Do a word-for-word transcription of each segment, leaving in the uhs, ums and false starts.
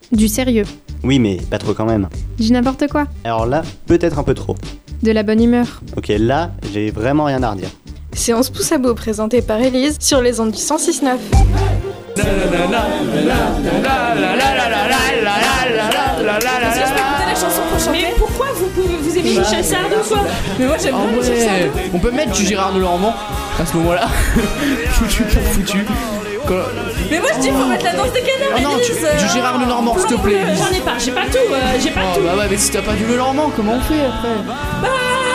Du sérieux. Oui, mais pas trop quand même. Du n'importe quoi. Alors là, peut-être un peu trop. De la bonne humeur. Ok, là, j'ai vraiment rien à redire. Séance pouce à bout présentée par Élise sur les ondes du cent six neuf. Mais pourquoi vous, pouvez, vous aimez Michel Sardou quoi? Mais moi j'aime ah pas Michel ouais. Sardou. On peut mettre du Gérard Lenormand à ce moment-là. Foutu pour foutu. Quand... Mais moi je dis faut mettre la danse des canards. Ah non, tu, du Gérard Lenormand s'il te plaît. J'en ai pas, j'ai pas tout, euh, j'ai pas oh, tout. Bah ouais, mais si t'as pas du Lenormand, comment on fait après? Bah,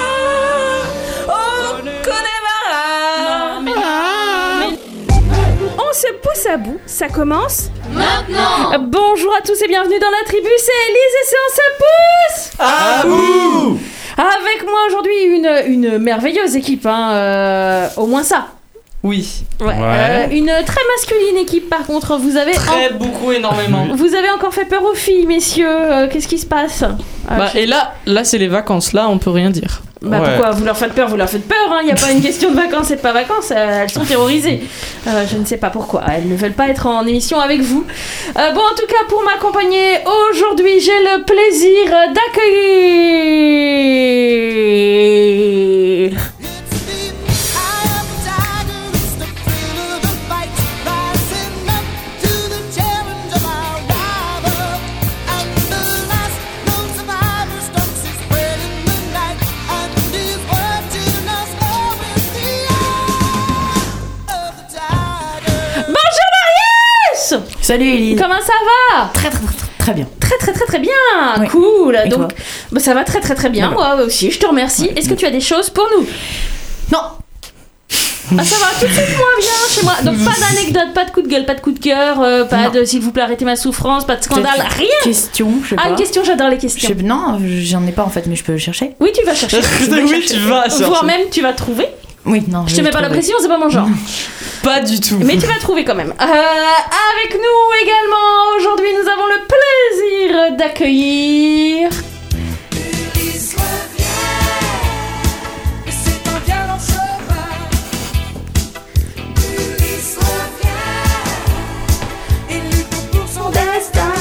on connaît Marat. Non, mais... Ah. mais... On se pousse à bout, ça commence maintenant. Bonjour à tous et bienvenue dans la tribu, c'est Élise et c'est On se pousse à bout. Avec moi aujourd'hui une, une merveilleuse équipe, hein, euh, au moins ça. Oui. Ouais. ouais. Euh, une très masculine équipe par contre, vous avez... Très en... beaucoup, énormément. Vous avez encore fait peur aux filles, messieurs, euh, qu'est-ce qui se passe? ah, Bah je... et là, là c'est les vacances, là on peut rien dire. Bah ouais. Pourquoi? Vous leur faites peur, vous leur faites peur, il hein. n'y a pas une question de vacances et de pas vacances, elles sont terrorisées. Euh, je ne sais pas pourquoi, elles ne veulent pas être en émission avec vous. Euh, bon, en tout cas, pour m'accompagner aujourd'hui, j'ai le plaisir d'accueillir... Salut Élise. Comment ça va? Très très très très bien. Très très très très bien. Oui. Cool. Et donc bah, ça va très très très bien. Moi aussi, je te remercie. Ouais. Est-ce que tu as des choses pour nous? Non. Ah ça va, tout de suite moins bien chez moi. Donc pas d'anecdote, pas de coup de gueule, pas de coup de cœur, euh, pas non. de s'il vous plaît arrêtez ma souffrance, pas de scandale, rien. Question, je sais pas. Ah une question, j'adore les questions. Je sais, non, j'en ai pas en fait, mais je peux chercher. Oui tu vas chercher. Je vais oui chercher. Tu vas chercher. Voire même tu vas trouver. Oui, non. Je te mets pas la pression, c'est pas mon genre. Pas du tout. Mais tu vas trouver quand même. Euh, avec nous également, aujourd'hui, nous avons le plaisir d'accueillir... Ulysse revient, et c'est un violent chemin. Ulysse revient, et lutte pour son destin.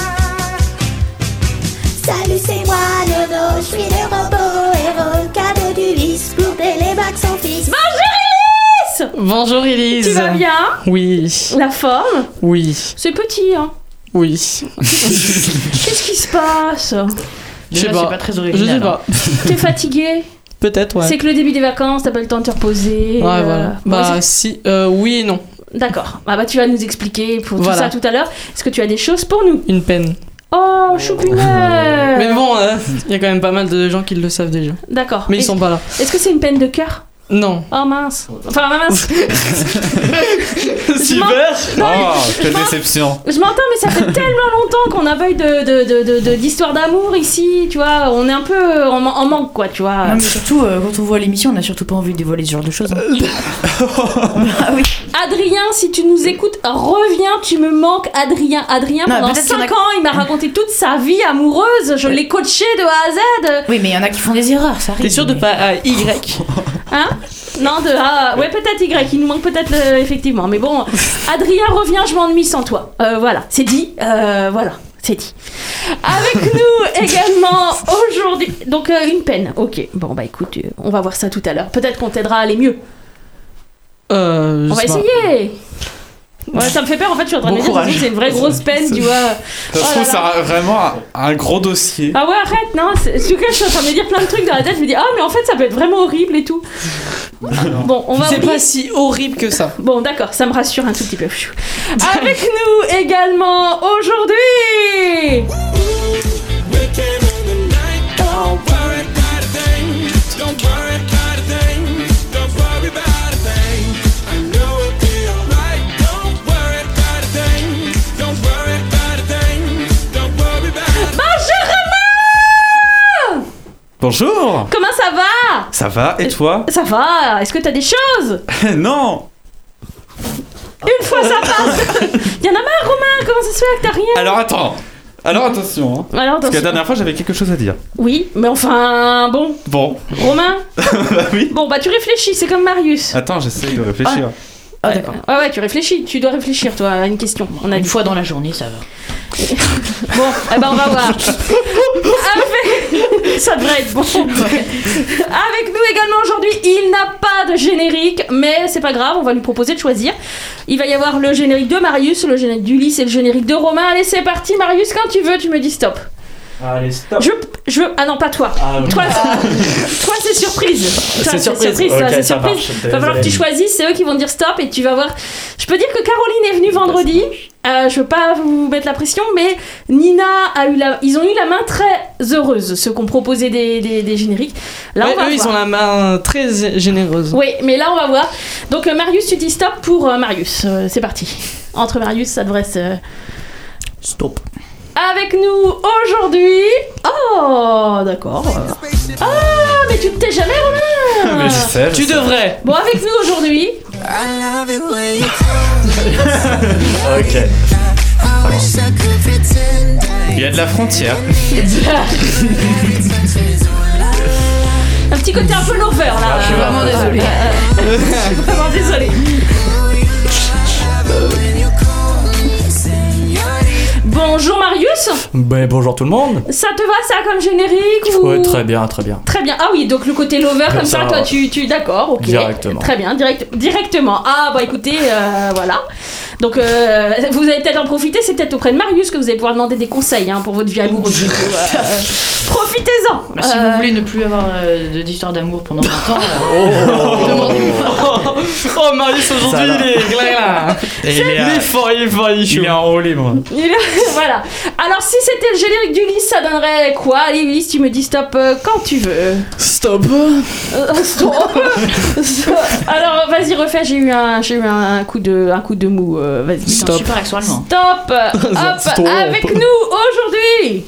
Salut, c'est moi, Nono, je suis le robot héros, cadeau d'Ulysse, poupée, les bacs sans fils. Bonjour Bonjour Élise. Tu vas bien? Oui. La forme? Oui. C'est petit, hein? Oui. Qu'est-ce qui se passe? Je sais pas. C'est pas très original. Je sais pas. T'es fatigué? Peut-être, ouais. C'est que le début des vacances, t'as pas le temps de te reposer. Ouais, euh... voilà. Bah, si, euh, oui et non. D'accord. Ah bah, tu vas nous expliquer pour voilà. tout ça tout à l'heure. Est-ce que tu as des choses pour nous? Une peine. Oh, choupinet. Mais bon, il euh, y a quand même pas mal de gens qui le savent déjà. D'accord. Mais ils sont pas là. Est-ce que c'est une peine de cœur? Non. Oh mince. Enfin mince. Super. Non, oh, quelle déception. Je m'entends, mais ça fait tellement longtemps qu'on n'a pas eu de, de, de, de, de, d'histoire d'amour ici, tu vois. On est un peu en, en manque, quoi, tu vois. Non, mais surtout, euh, quand on voit l'émission, on n'a surtout pas envie de dévoiler ce genre de choses. Hein. Ah oui. Adrien, si tu nous écoutes, reviens, tu me manques, Adrien. Adrien, non, pendant cinq a... ans, il m'a raconté toute sa vie amoureuse. Je l'ai coaché de A à Z. Oui, mais il y en a qui font des erreurs, ça arrive. T'es sûr mais... de pas à Y? Hein? Non, de A. Ouais, peut-être Y. Il nous manque peut-être le... effectivement. Mais bon, Adrien, reviens, je m'ennuie sans toi. Euh, voilà, c'est dit. Euh, voilà, c'est dit. Avec nous également aujourd'hui. Donc, euh, une peine. Ok. Bon, bah écoute, on va voir ça tout à l'heure. Peut-être qu'on t'aidera à aller mieux. Euh, on va essayer. Ouais, ça me fait peur en fait, je suis en train bon de me dire que c'est une vraie grosse peine, tu vois. Ça se trouve, oh ça a vraiment un, un gros dossier. Ah ouais, arrête, non, c'est... en tout cas, je suis en train de me dire plein de trucs dans la tête, je me dis, ah, mais en fait, ça peut être vraiment horrible et tout. Bon, on va. C'est pas si horrible que ça. Bon, d'accord, ça me rassure un tout petit peu. Avec nous également aujourd'hui. Bonjour. Comment ça va? Ça va, et toi? Ça va, est-ce que t'as des choses? Non. Une fois ça passe. Y'en a marre, Romain, comment ça se fait que t'as rien? Alors attends, alors attention, hein. Alors, parce que la dernière fois j'avais quelque chose à dire. Oui, mais enfin, bon. Bon. Romain? Bah oui. Bon, bah tu réfléchis, c'est comme Marius. Attends, j'essaie de réfléchir. Ah, Ouais. d'accord. Ouais, ouais, tu réfléchis, tu dois réfléchir, toi, à une question. On a Une dit. fois dans la journée, ça va. Bon, eh ben on va voir. Avec... Ça devrait être bon. Avec nous également aujourd'hui, il n'a pas de générique, mais c'est pas grave, on va lui proposer de choisir. Il va y avoir le générique de Marius, le générique d'Ulysse et le générique de Romain. Allez, c'est parti, Marius, quand tu veux, tu me dis stop. Allez, stop. Je, je, ah non, pas toi. Ah, oui. Toi, c'est- toi, c'est surprise. Toi, C'est surprise. ça, Ok, c'est ça surprise. marche. Il va falloir que tu Désolé. choisisses. C'est eux qui vont dire stop et tu vas voir. Je peux dire que Caroline est venue vendredi. Euh, je veux pas vous mettre la pression, mais Nina a eu la. Ils ont eu la main très heureuse, ceux qui ont proposé des, des, des génériques. Là, Ouais, on va eux, ils voir. ont la main très généreuse. Oui, mais là, on va voir. Donc, euh, Marius, tu dis stop pour euh, Marius. Euh, c'est parti. Entre Marius, ça devrait se. Stop. Avec nous aujourd'hui. Oh, d'accord. Ah, mais tu ne t'es jamais, Romain. Mais je sais, je Tu sais. devrais. Bon, avec nous aujourd'hui. Ok. Il y a de la frontière. Un petit côté un peu lover là. Je suis vraiment désolée. Je suis vraiment désolée. Bonjour Marius. Ben, bonjour tout le monde. Ça te va ça comme générique ou... Ouais, très bien, très bien. Très bien. Ah oui, donc le côté lover comme ça, ça, toi ouais. tu, tu d'accord, ok. Directement. Très bien, direct, directement. Ah bah écoutez, euh, voilà. Donc euh, vous allez peut-être en profiter, c'est peut-être auprès de Marius que vous allez pouvoir demander des conseils hein, pour votre vie amoureuse. Euh, profitez-en. Bah, si Euh, vous voulez ne plus avoir euh, de- d'histoire d'amour pendant longtemps, euh, demandez-moi. Oh, Marius, aujourd'hui, Ça va. il est là. Et il est, Il est fort, il est fort, il est chaud. il est en haut libre. Il est- voilà. Alors si c'était le générique d'Ulysse, ça donnerait quoi? Allez Ulysse, tu me dis stop euh, quand tu veux. Stop. Euh, stop. Alors vas-y refais. J'ai eu un, j'ai eu un coup de, un coup de mou. euh, vas-y. C'est un super accent allemand. Stop. Hop. Stop. Avec nous aujourd'hui.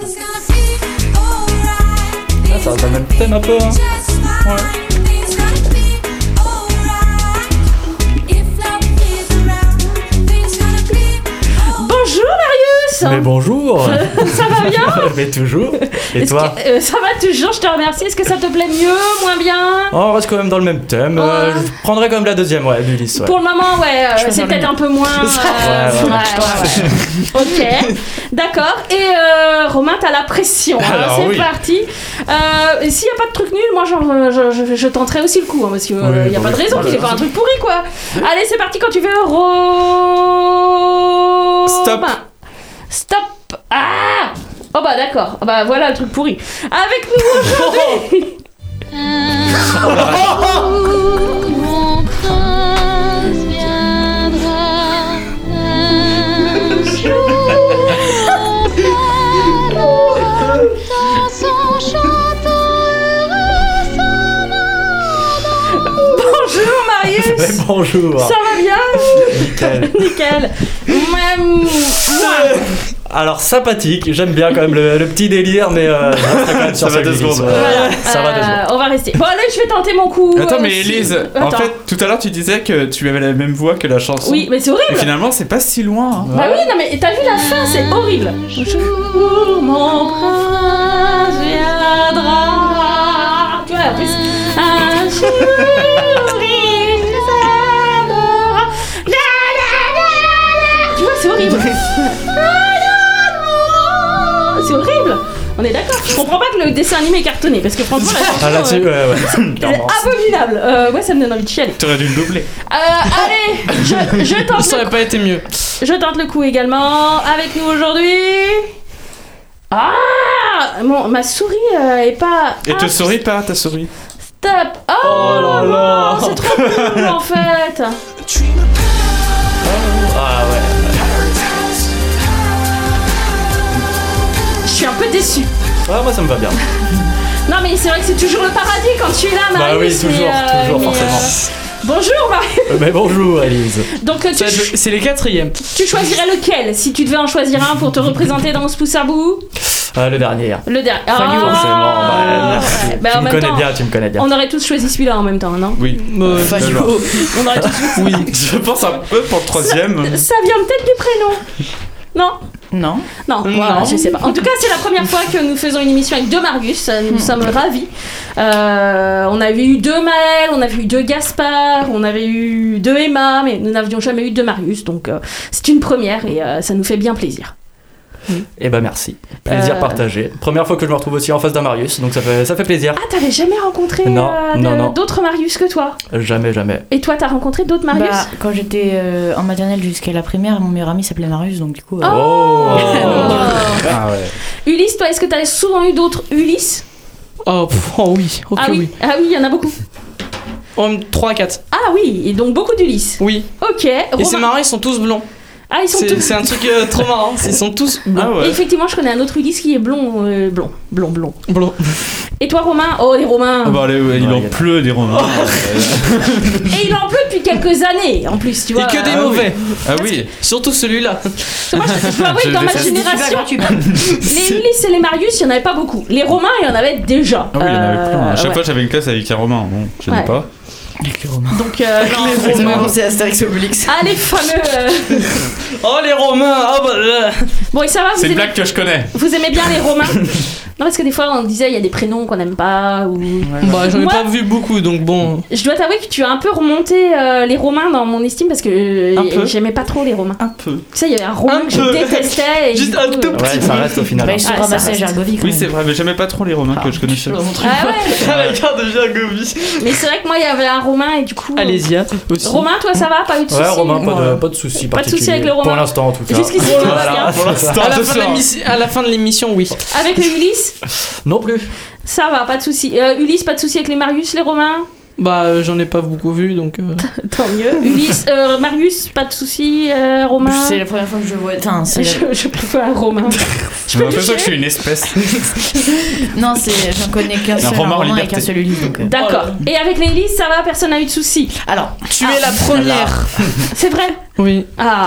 Ah, ça va le même thème un peu, hein. Bonjour Mais Marius. bonjour. Ça va bien? Mais toujours. Et Est-ce toi que- euh, Ça va toujours. Je te remercie. Est-ce que ça te plaît mieux, moins bien? Oh, on reste quand même dans le même thème. Euh, Ouais. je prendrais quand même la deuxième, ouais, d'Ulysse. Ouais. Pour le moment, ouais, euh, Je c'est préfère peut-être le un peu moins. euh, Ouais, ouais, ouais, ouais, ouais. Ok, d'accord. Et euh, Romain, t'as la pression. hein, Alors, c'est oui. parti. Euh, et S'il n'y a pas de truc nul, moi, genre, je, je, je tenterai aussi le coup, hein, parce qu'il n'y Oui, a bah pas de oui. raison qu'il n'y ait pas un truc pourri, quoi. Allez, c'est parti quand tu veux. Romain. Stop. Stop. Ah. Oh bah d'accord. Ah bah voilà le truc pourri. Avec nous aujourd'hui. Mon prince viendra un jour dans son château heureux s'en Bonjour Marius. Mais bonjour. Ça va bien? Nickel. Nickel. Moi, moi. Alors, sympathique. J'aime bien quand même le, le petit délire, mais euh, je resterai quand même sur Ça va celle deux d'Ulysse, secondes. ouais. Voilà, Ça va deux euh, secondes. on va rester. Bon, allez, je vais tenter mon coup. Attends, euh, mais si- Elise, en Attends. fait, tout à l'heure tu disais que tu avais la même voix que la chanson. Oui, mais c'est Et horrible. finalement, c'est pas si loin. hein. Bah oui, non, mais t'as vu la fin, c'est horrible. Bonjour, mon prince viendra. Tu vois, en plus. Un jour, il viendra. La, la, la, la. Tu vois, c'est horrible. C'est horrible. On est d'accord. Je comprends pas que le dessin animé est cartonné parce que franchement, la chanson, Ah, là-dessus, euh, ouais, ouais. c'est Clairement. abominable. Euh, ouais, ça me donne envie de chialer. T'aurais dû le doubler. Euh, allez, je, je tente Ça le aurait pas été mieux. Je tente le coup également. Avec nous aujourd'hui. Ah bon, ma souris euh, est pas. Et ah, te souris pas, ta souris. Stop. Oh, Oh là là. non, c'est trop cool en fait. Ah ouais. Je suis un peu déçue. Ah, moi ça me va bien. Non mais c'est vrai que c'est toujours le paradis quand tu es là, Bah Marius. oui, toujours, mais, toujours, mais, forcément. Bonjour Marius. Euh, Mais bonjour, Elise. Donc euh, Ça va tu, être le- C'est les quatrièmes. tu choisirais lequel si tu devais en choisir un pour te représenter dans ce pouce à bout? Ah, le dernier. Le dernier. Fallu, forcément. Bah, merci. ouais. Bah, tu en me même connais temps, bien, tu me connais bien. on aurait tous choisi celui-là en même temps, non? Oui. Euh, D'accord. On aurait tous Oui, je pense un peu pour le troisième. Ça vient peut-être du prénom. Non? Non. Non, voilà, je sais pas. En tout cas, c'est la première fois que nous faisons une émission avec deux Marius. Nous sommes ravis. Euh, on avait eu deux Maël, on avait eu deux Gaspard, on avait eu deux Emma, mais nous n'avions jamais eu deux Marius. Donc, euh, c'est une première et euh, ça nous fait bien plaisir. Eh ben merci. Plaisir Euh, partagé. Première fois que je me retrouve aussi en face d'un Marius, donc ça fait, ça fait plaisir. Ah, t'avais jamais rencontré Non, euh, de- non, non. d'autres Marius que toi? Jamais, jamais. Et toi, t'as rencontré d'autres Marius? Bah, quand j'étais euh, en maternelle jusqu'à la primaire, mon meilleur ami s'appelait Marius, donc du coup. euh, Oh, Ah ouais. Ulysse, toi, est-ce que t'as souvent eu d'autres Ulysse? Oh, pff, oh oui, ok, Ah oui, oui. ah oui, il y en a beaucoup. Oh, trois à quatre. Ah oui, et donc beaucoup d'Ulysse. Oui. Ok. Et c'est Romain- marrant, ils sont tous blonds. Ah, ils sont C'est tous. c'est un truc euh, trop marrant. Ils sont tous Ah blonds. Et ouais. effectivement, je connais un autre Ulysse qui est blond, euh, blond, blond, blond. Blonds. Et toi, Romain? Oh, les Romains. Ah bah, allez, ouais, il Ouais, en y a- pleut des romans. Et il en pleut depuis quelques années, en plus, tu Et vois. que des Ah oui. mauvais. Ah oui. Surtout celui-là. Moi, je, je dois avouer Je que dans ma déteste. génération, les Ulysse et les Marius, il n'y en avait pas beaucoup. Les Romains, il y en avait déjà. Ah oui, il y en avait plein. À chaque Euh, fois, j'avais une classe avec un romain. Bon, je Ouais. n'ai pas. Avec les Romains. Donc, euh, non. Ça m'a pensé à Astérix et Obélix. Ah, les fameux. euh, Oh, les Romains. Oh, bah là. Bon, et ça va, vous C'est une aimez, blague que je connais. vous aimez bien les Romains? Non, parce que des fois, on disait, il y a des prénoms qu'on n'aime pas. Ou... Bah, j'en ai Moi- pas vu beaucoup, donc bon. Je dois t'avouer que tu as un peu remonté euh, les Romains dans mon estime parce que euh, Un peu. j'aimais pas trop les Romains. Un peu. Tu sais, il y avait un Romain Un que je peu. détestais. Et Juste du un coup, tout euh, Ouais, ça reste au final. Bah, hein. ils se Ah, ça ramassaient reste. Gergovie quand Oui, même. c'est vrai, mais j'aimais pas trop les romains que je connaissais. Ah ouais. La carte de Gergovie. Mais c'est vrai que moi, il y avait un Romain et du coup. euh, Alésia aussi. Romain, toi, ça va? Pas eu de soucis? Ouais, Romain, pas de, Ouais. pas de soucis Pas de soucis particuliers. avec le Romain. Pour l'instant, en tout cas. Jusqu'ici, tout va bien. Pour l'instant, À la, ce fin de soir. l'émission- à la fin de l'émission, oui. Avec le Ulysse, Non plus. ça va, pas de soucis. Euh, Ulysse, pas de soucis avec les Marius, les Romains? Bah, euh, j'en ai pas beaucoup vu, donc. euh, Tant mieux. Ulysse, euh, Marius, pas de soucis. Euh, Romain? C'est la première fois que je vois. Enfin, c'est. Je, je préfère un Romain. Je J'ai peux l'impression que je toucher? suis une espèce. Non, c'est. J'en connais qu'un seul, un Romain en Romain et liberté. qu'un seul Ulysse. Donc, euh. D'accord. Et avec les Ulysse, ça va? Personne n'a eu de soucis? Alors, Tu es la première. C'est vrai? Oui. Ah.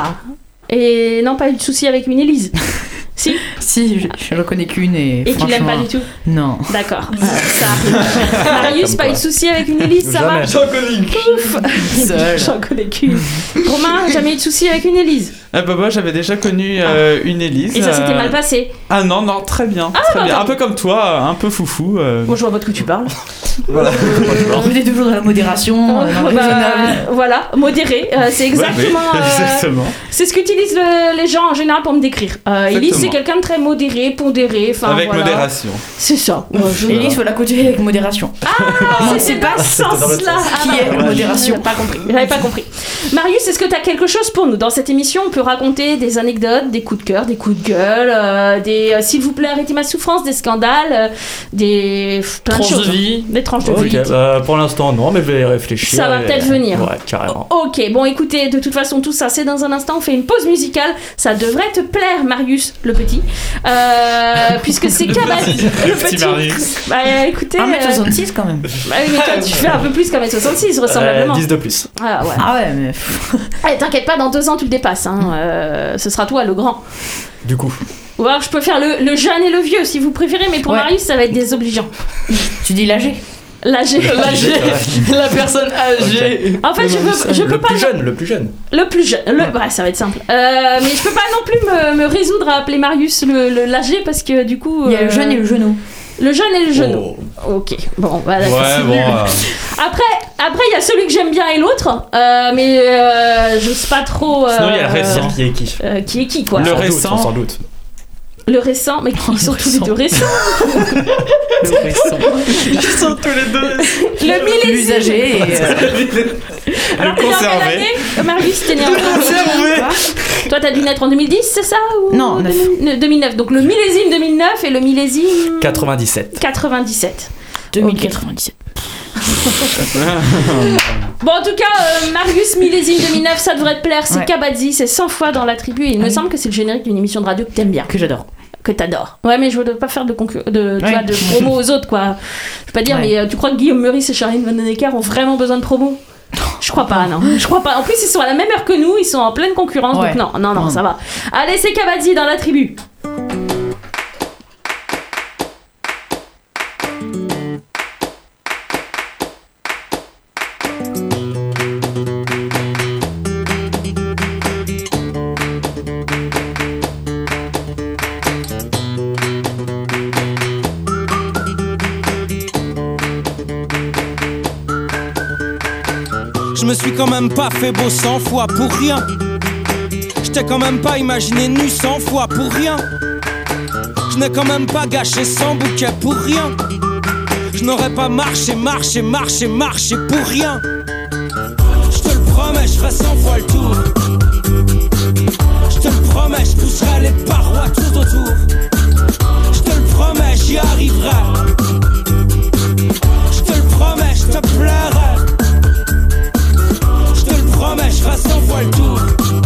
Et non, pas eu de soucis avec une Élise? Si? si, je, je reconnais qu'une et. Et tu l'aimes pas franchement, du tout? Non. D'accord. Euh, ça arrive. Marius, pas eu de soucis avec une Élise, ça va? Jamais. J'en connais une. Ouf. Seul. J'en connais qu'une. Romain, jamais eu de soucis avec une Élise? Ah bah moi j'avais déjà connu euh, une Élise. Et ça s'était euh, mal passé? Ah non, non, très bien. très bah, bien. tant Un peu comme toi, un peu foufou. euh. Bon, je vois pas de quoi tu parles. Voilà. On est toujours dans la modération, euh, dans le Bah, raisonnable. voilà, modéré, euh, c'est exactement, Ouais, oui, euh, exactement. c'est ce qu'utilisent le- les gens en général pour me décrire. Euh, Élise, c'est Exactement. quelqu'un de très modéré, pondéré, enfin Avec voilà. modération. C'est ça. Ouais, je- Élise, faut la côtoyer avec modération. Ah, Moi, c'est pas ce dans l'autre sens-là. sens. Ah, Qui bah, est ouais, modération. J'avais pas compris. J'avais pas compris. Marius, est-ce que tu as quelque chose pour nous dans cette émission? On peut raconter des anecdotes, des coups de cœur, des coups de gueule, euh, des euh, s'il vous plaît arrêtez ma souffrance, des scandales, euh, des plein Tranche de choses. de vie. Des tranches de Ok, vie. bah, pour l'instant, non, mais je vais y réfléchir. Ça va et- peut-être venir. Ouais, carrément. Ok, bon écoutez, de toute façon tout ça c'est dans un instant, on fait une pause musicale, ça devrait te plaire Marius le petit, euh, puisque c'est Kabaddi, le petit Marius. Bah écoutez, un mètre euh, soixante-six quand même. bah oui mais toi tu fais un peu plus qu'un mètre soixante-six vraisemblablement. Euh, dix de plus. Ah ouais. Ah ouais, mais. Eh, t'inquiète pas, dans deux ans tu le dépasses, hein. euh, ce sera toi le grand. Du coup. Ou alors je peux faire le, le jeune et le vieux si vous préférez, mais pour Ouais. Marius ça va être désobligeant. Tu dis l'âgé. L'âgé. L'âgé. La personne âgée. En fait je peux, je peux Le pas plus jeune, le plus jeune. Le plus jeune, le... ouais, ça va être simple. Euh, mais je peux pas non plus me, me résoudre à appeler Marius le, le l'âgé parce que du coup. Il y a le euh, jeune et le genou. Le jeune et le genou. Oh. Ok, bon, voilà. Ouais, c'est bon. nul. euh, Après, après il y a celui que j'aime bien et l'autre, euh, mais euh, j'ose pas trop. euh, Sinon, il y a le récent. Qui est qui euh, qui est qui quoi Le Sans doute, récent. sans doute. Le récent, mais ils sont tous les deux récents. Ils sont tous les deux. Le millésime. L'usager et. euh, Alors, t'es né en quelle conservé. année Marius, t'es né en Conservé. Toi, t'as dû naître en deux mille dix, c'est ça ou Non, neuf. deux mille deux mille neuf. Donc le millésime deux mille neuf et le millésime quatre-vingt-dix-sept. quatre-vingt-dix-sept. deux mille quatre-vingt-dix-sept. Bon, en tout cas, euh, Marius millésime deux mille neuf, ça devrait te plaire. C'est Ouais. Kabaddi, c'est cent fois dans la tribu. Et il me Oui. semble que c'est le générique d'une émission de radio que t'aimes bien, Que j'adore. que t'adores. Ouais, mais je veux pas faire de, concur- de, tu Oui. vois, de promo aux autres, quoi. Je veux pas dire, Ouais. mais euh, tu crois que Guillaume Meurice et Charline Vanhoenacker ont vraiment besoin de promo? Je crois pas, non. Je crois pas. En plus, ils sont à la même heure que nous, ils sont en pleine concurrence, Ouais. donc non, non, non, Non. ça va. Allez, c'est Kabaddi dans la tribu. me suis quand même pas fait beau cent fois pour rien. Je t'ai quand même pas imaginé nu cent fois pour rien. Je n'ai quand même pas gâché cent bouquets pour rien. Je n'aurais pas marché, marché, marché, marché pour rien. Je te le promets, je ferai cent fois le tour. Je te le promets, je pousserai les parois tout autour. Je te le promets, j'y arriverai. Je te le promets, je te plairai. Je te le promets, je ferai cent fois le tour.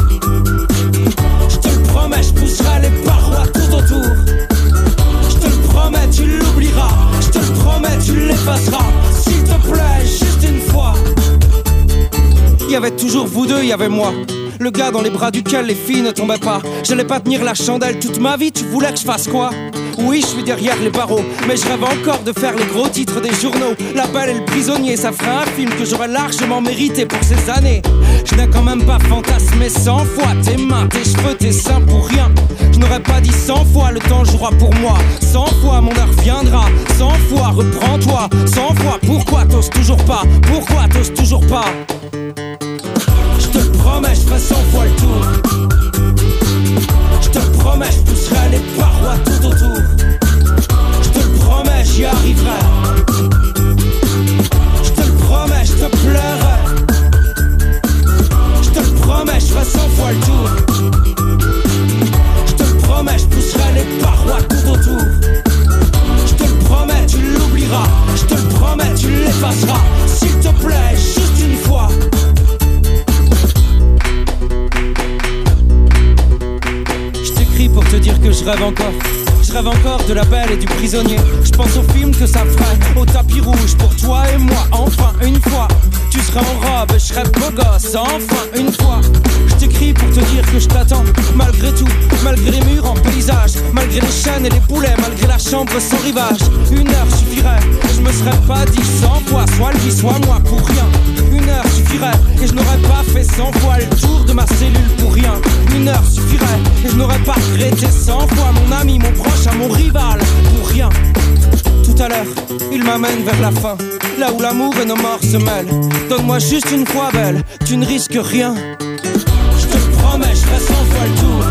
Je te le promets, je pousserai les parois tout autour. Je te le promets, tu l'oublieras. Je te le promets, tu l'effaceras. S'il te plaît, juste une fois. Il y avait toujours vous deux, il y avait moi. Le gars dans les bras duquel les filles ne tombaient pas. J'allais pas tenir la chandelle toute ma vie, tu voulais que je fasse quoi? Oui, je suis derrière les barreaux, mais je rêve encore de faire les gros titres des journaux. La Belle et le Prisonnier, ça ferait un film que j'aurais largement mérité pour ces années. Je n'ai quand même pas fantasmé cent fois tes mains, tes cheveux, tes seins pour rien. Je n'aurais pas dit cent fois le temps jouera pour moi. Cent fois mon heure viendra, cent fois reprends-toi. Cent fois pourquoi t'oses toujours pas? Pourquoi t'oses toujours pas? Je te le promets, je ferai cent fois le tour. Je te le promets, je pousserai les parois tout autour. Je te le promets, j'y arriverai. Je te le promets, je te plairai. Je te le promets, je ferai cent fois le tour. Je te le promets, je pousserai les parois tout autour. Je te le promets, tu l'oublieras. Je te le promets, tu l'effaceras. S'il te plaît, juste une fois. Pour te dire que je rêve encore. Je rêve encore de la Belle et du Prisonnier. Je pense au film que ça ferait, au tapis rouge pour toi et moi. Enfin une fois, tu seras en robe, je serai beau gosse. Enfin une fois, je t'écris pour te dire que je t'attends. Malgré tout, malgré les murs en paysage, malgré les chaînes et les boulets, malgré la chambre sans rivage. Une heure suffirait, et je me serais pas dit cent fois, soit lui, soit moi pour rien. Une heure suffirait, et je n'aurais pas fait cent fois le tour de ma cellule pour rien. Une heure suffirait, et je n'aurais pas regretté cent fois mon ami, mon proche, à mon rival pour rien. Tout à l'heure, il m'amène vers la fin, là où l'amour et nos morts se mêlent. Donne-moi juste une fois belle, tu ne risques rien. Je te le promets, je ferai cent fois le tour.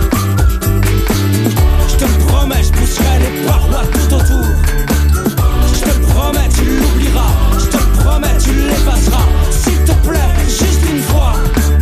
Je te le promets, je pousserai les parois tout autour. Je te le promets, tu l'oublieras. Je te le promets, tu l'effaceras. S'il te plaît, juste une fois.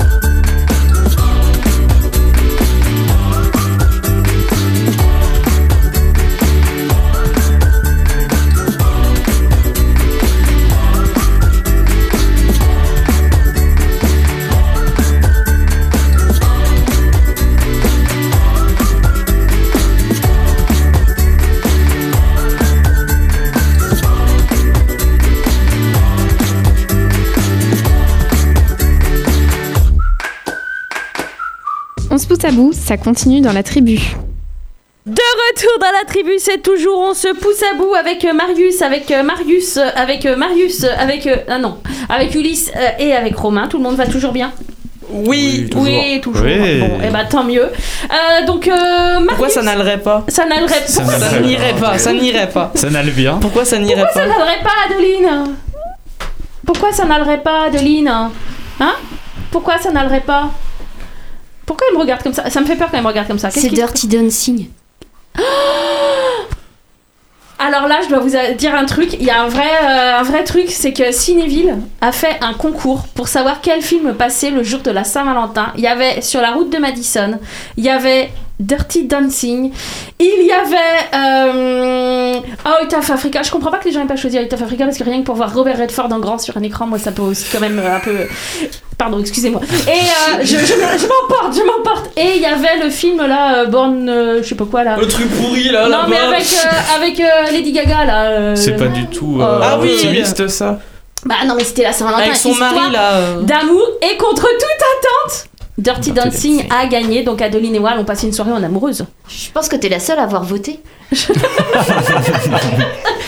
On se pousse à bout, ça continue dans la tribu. De retour dans la tribu, c'est toujours on se pousse à bout avec Marius, avec Marius, avec Marius, avec ah non, avec Ulysse et avec Romain. Tout le monde va toujours bien? Oui, toujours. Oui, toujours. Oui. Bon, et bah tant mieux. Euh, donc euh, Marius, pourquoi ça n'allerait pas? Ça n'allerait pas. Ça, ça n'irait pas. Ça n'irait pas. Ça n'allait bien. Pourquoi ça n'irait Pourquoi pas? ça n'allerait pas, Adeline? Pourquoi ça n'allerait pas, Adeline? Hein? Pourquoi ça n'allerait pas? Pourquoi elle me regarde comme ça? Ça me fait peur quand elle me regarde comme ça. C'est Dirty Dancing. Alors là, je dois vous dire un truc. Il y a un vrai, euh, un vrai truc, c'est que Cinéville a fait un concours pour savoir quel film passait le jour de la Saint-Valentin. Il y avait Sur la route de Madison, il y avait Dirty Dancing, il y avait euh, Out of Africa. Je comprends pas que les gens n'aient pas choisi Out of Africa parce que rien que pour voir Robert Redford en grand sur un écran, moi ça peut aussi quand même un peu... Pardon, excusez-moi. Et euh, je, je, je m'emporte, je m'emporte. Et il y avait le film là, euh, Born, euh, je sais pas quoi là. Le truc pourri là. Non là-bas. mais avec euh, avec euh, Lady Gaga là. Euh, C'est pas du tout euh, Ah oui. optimiste ça. Bah non mais c'était la Saint-Valentin. Avec son histoire mari là. euh. D'amour et contre toute attente. Dirty, Dirty Dancing, Dancing a gagné, donc Adeline et moi allons passer une soirée en amoureuse. Je pense que t'es la seule à avoir voté. C'est pas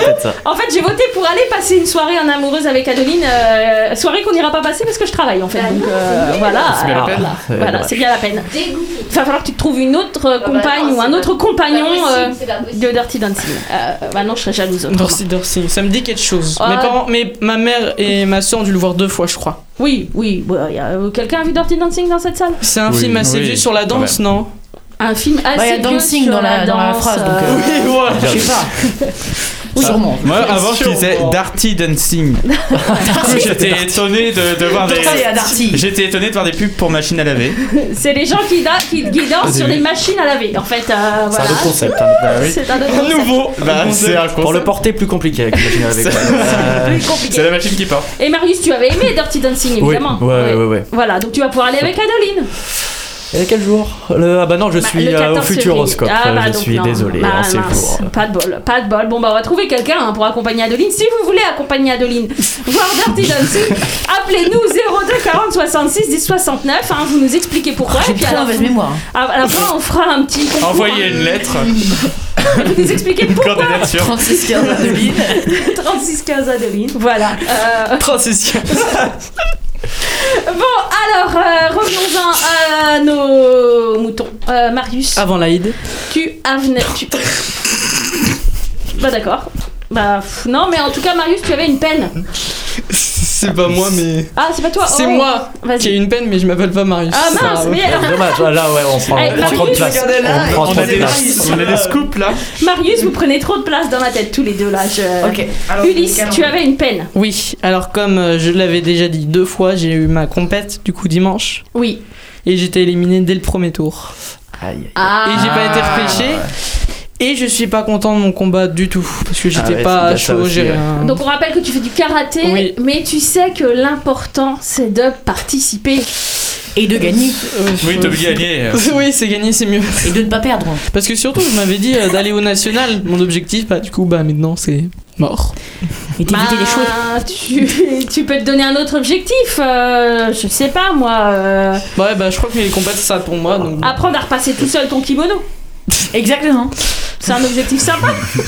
peut-être ça. En fait, j'ai voté pour aller passer une soirée en amoureuse avec Adeline, euh, soirée qu'on n'ira pas passer parce que je travaille en fait. Donc euh, voilà, C'est bien la euh, peine. voilà, C'est voilà, dommage. c'est bien la peine. Il va falloir que tu te trouves une autre euh, bah compagne non, ou un c'est autre pas- compagnon c'est pas euh, possible, c'est pas possible. de Dirty Dancing. Euh, bah non, je serais jalouse. autrement. Dorcy, Dorcy, ça me dit quelque chose. Ah. Mes parents, mais ma mère et ma soeur ont dû le voir deux fois, je crois. Oui, oui. Bah, y a, euh, quelqu'un a vu Dirty Dancing dans cette salle? C'est un Oui, film assez oui, vieux sur la quand danse, non? Un film assez Bah, il y a vieux dancing sur dans la- dans la danse, phrase, donc, euh, euh, Oui, voilà. Je sais pas. Sûrement. Moi, avant, je Sûrement. disais Darty Dancing. Du coup, j'étais étonné de, de voir des. Pensez à Darty. J'étais étonné de voir des pubs pour machine à laver. C'est les gens qui, da- qui, qui dansent sur oui. des machines à laver. En fait, euh, C'est voilà. un autre concept. hein. Bah oui. C'est un autre concept. Nouveau. Bah, c'est un Pour le concept. porter, plus compliqué avec machine à laver. quoi. Euh, Plus compliqué. C'est la machine qui porte. Et Marius, tu avais aimé Dirty Dancing, Oui, évidemment. ouais, ouais, ouais. Voilà, donc tu vas pouvoir aller avec Adeline. Et quel jour le... Ah bah non, je Bah, suis le euh, au quatorze Futuroscope. février. Ah, bah, je donc suis non. désolé, Bah, en mince. séjour. Pas de bol, pas de bol. Bon, bah, on va trouver quelqu'un hein, pour accompagner Adeline. Si vous voulez accompagner Adeline, voir Dirty Dancing, appelez-nous zéro deux quarante soixante-six dix soixante-neuf. Hein, vous nous expliquez pourquoi. J'ai et puis à très la, mauvaise mémoire. à, à la fin, on fera un petit concours. Envoyez une lettre. Vous nous expliquez pourquoi. Candidature. trente-six quinze Adeline. trente-six quinze Adeline. Voilà. Euh, Transition. Bon, alors, euh, revenons-en à nos moutons. Euh, Marius, Avant l'Aïd. tu as venu. Tu... Bah, d'accord. Bah, pff, non, mais en tout cas, Marius, tu avais une peine. C'est pas moi, mais. Ah, c'est pas toi. C'est Oh. moi Vas-y. qui ai une peine, mais je m'appelle pas Marius. Ah, C'est mince, pas mais grave. alors, Dommage, là ouais, on prend, Allez, on prend trop de Marius, place. regardez là, On prend On trop a de des, place. on a des scoops là. Marius, vous prenez trop de place dans ma tête, tous les deux là. Je... Ok. Alors, Ulysse, nickel, tu on- avais une peine. Oui, alors comme euh, je l'avais déjà dit deux fois, j'ai eu ma compète du coup dimanche Oui. et j'étais éliminé dès le premier tour. Aïe, aïe. Ah. Et j'ai pas été repêché. Et je suis pas content de mon combat du tout parce que j'étais Ah ouais, pas c'est ça chaud, aussi, j'ai ouais. rien. Donc on rappelle que tu fais du karaté, Oui. mais tu sais que l'important c'est de participer. Et de gagner. Euh, Oui, euh, t'as gagné. Oui, c'est gagné, c'est mieux. Et de ne pas perdre. Parce que surtout, je m'avais dit euh, d'aller au national. Mon objectif, bah du coup, bah maintenant c'est mort. Et d'éviter les choses. Bah, tu, tu peux te donner un autre objectif. euh, je sais pas moi. euh, Ouais, bah je crois que les combats c'est ça pour moi. Donc... apprendre à repasser tout seul ton kimono. Exactement. C'est un objectif sympa.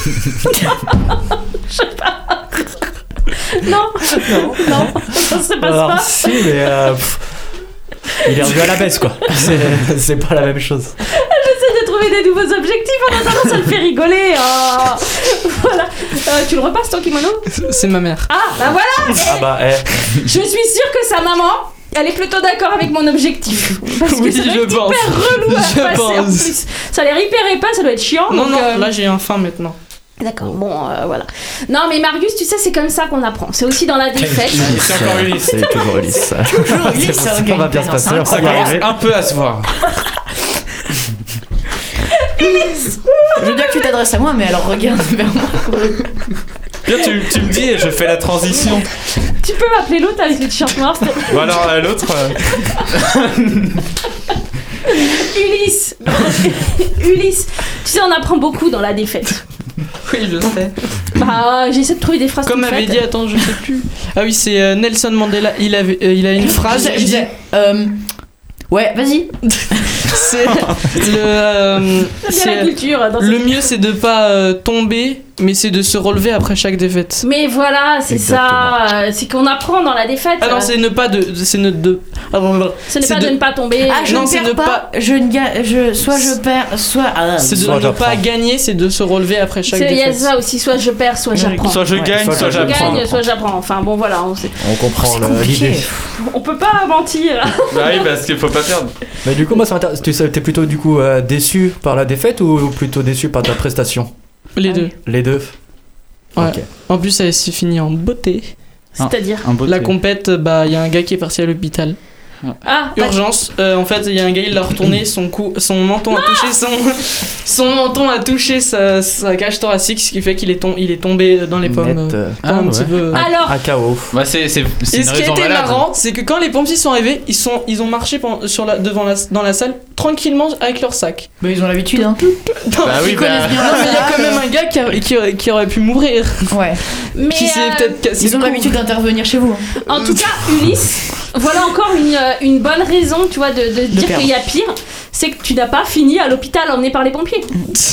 Je sais pas. Non. Non. Non. Ça se passe Alors, pas. si, mais euh, pff, il est revu à la baisse quoi. C'est, c'est pas la même chose. J'essaie de trouver des nouveaux objectifs. En attendant, ça le fait rigoler. oh. Voilà. Euh, tu le repasses ton kimono? C'est ma mère. Ah, bah voilà. Ah bah, eh. Je suis sûre que sa maman, elle est plutôt d'accord avec mon objectif. Parce que Oui, ça doit je être pense. hyper relou à Je passer en pense. plus. Ça a l'air hyper épais, ça doit être chiant. Non, donc, non, euh, là j'ai un fin maintenant. D'accord, bon, euh, voilà. Non, mais Marius, tu sais, c'est comme ça qu'on apprend. C'est aussi dans la défaite. C'est encore Ulysse. C'est toujours Ulysse. Toujours Ulysse, C'est pour ça ça qu'on va bien se passer. On Ça va y commence arriver. un peu à se voir. Je veux bien que tu t'adresses à moi, mais alors regarde vers moi. Bien, tu, tu me dis et je fais la transition. Tu peux m'appeler l'autre avec les t-shirts noirs, s'il te plaît. Bon alors euh, l'autre. euh, Ulysse. Ulysse. Tu sais, on apprend beaucoup dans la défaite. Oui, je sais. Bah, j'essaie de trouver des phrases Comme toutes avait faites. dit, attends, je sais plus. Ah oui, c'est euh, Nelson Mandela. Il avait, euh, il a une phrase. Je il dit- disais, euh, ouais, vas-y. C'est le. euh, C'est bien la c'est- culture. Dans le ce- mieux, c'est de pas euh, tomber, mais c'est de se relever après chaque défaite. Mais voilà, c'est ça. euh, C'est qu'on apprend dans la défaite. Ah non, c'est ne pas de, c'est ne de. Ah bon, voilà. Ce n'est c'est pas de... ne pas tomber. Ah, je Non, ne c'est perds ne pas, pas- Je ne gagne. Je, soit je perds, soit. Ah, C'est de Soit ne j'apprends. pas gagner, c'est de se relever après chaque C'est- Il y a défaite. ça aussi, soit je perds, soit j'apprends. Soit je Ouais. gagne, Soit soit je Je j'apprends. gagne, soit j'apprends. Enfin bon, voilà, on, sait. On comprend c'est le- compliqué. l'idée. On peut pas mentir. Bah oui, parce qu'il faut pas perdre. Mais du coup, moi, ça m'intéresse. Tu sais, t'es plutôt du coup euh, déçu par la défaite ou plutôt déçu par ta prestation? Les deux. Les deux. Ouais. Ok. En plus, ça s'est fini en beauté. C'est-à-dire. Un beau La truc. compète, bah, il y a un gars qui est parti à l'hôpital. Ah, pas- Urgence. Euh, en fait, il y a un gars, il l'a retourné, son cou, son menton a touché son, son menton a touché sa, sa cage thoracique, ce qui fait qu'il est, tom- il est tombé dans les pommes. Net, euh, euh, un Ah, petit ouais. peu. Alors, à K O. Bah c'est c'est c'est Et une ce qui raison était valable. marrant, c'est que quand les pompiers sont arrivés, ils, sont, ils ont marché pendant- sur la, devant la, dans la salle tranquillement avec leur sac. Bah, ils ont l'habitude, hein. Non, Bah oui, Ils bah. connaissent bien non, la mais il y a salle. quand même un gars qui, a- qui aurait, qui aurait pu mourir, Ouais. mais qui s'est euh, peut-être cassé Ils ont le cou. l'habitude d'intervenir chez vous. hein. en tout cas, Ulysse, voilà encore une, euh, une bonne raison, tu vois, de, de dire perdre. qu'il y a pire. C'est que tu n'as pas fini à l'hôpital emmené par les pompiers.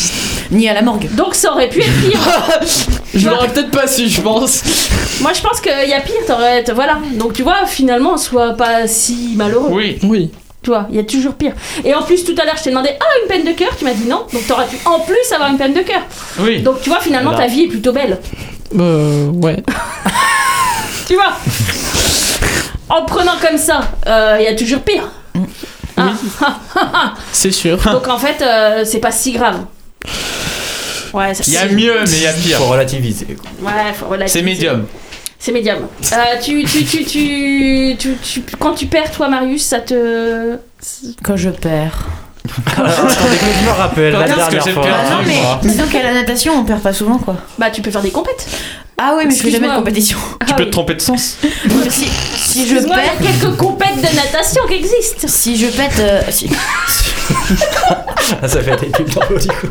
Ni à la morgue. Donc ça aurait pu être pire. Je l'aurais peut-être pas su, je pense. Moi je pense qu'il y a pire, t'aurais. t- Voilà. Donc tu vois, finalement, sois pas si malheureux. Oui. Oui. Tu vois, il y a toujours pire. Et en plus, tout à l'heure, je t'ai demandé ah, une peine de cœur, tu m'as dit non. Donc t'aurais pu en plus avoir une peine de cœur. Oui. Donc tu vois, finalement, Voilà. ta vie est plutôt belle. Euh, ouais. Tu vois. En prenant comme ça, il y a toujours pire. Ah. C'est sûr. Donc en fait, euh, c'est pas si grave. Ouais, ça- Il y a mieux, mais il y a pire. Faut relativiser. quoi. Ouais, faut relativiser. C'est médium. C'est médium. Euh, tu, tu, tu, tu, tu, tu- quand tu perds, toi, Marius, ça te. Quand je perds. Attendez que je me rappelle Quand la est-ce que dernière j'ai fois. perdu, Ah non, mais moi disons qu'à la natation, on perd pas souvent, quoi. Bah, tu peux faire des compètes. Ah oui, mais je fais jamais de Excuse-moi. compétition. Tu Ah peux oui. te tromper de sens. Mais si, si je Excuse-moi, perds. il y a quelques compètes de natation qui existent. Si je pète. euh, si. Ah, ça fait des pubs dans l'eau, du coup.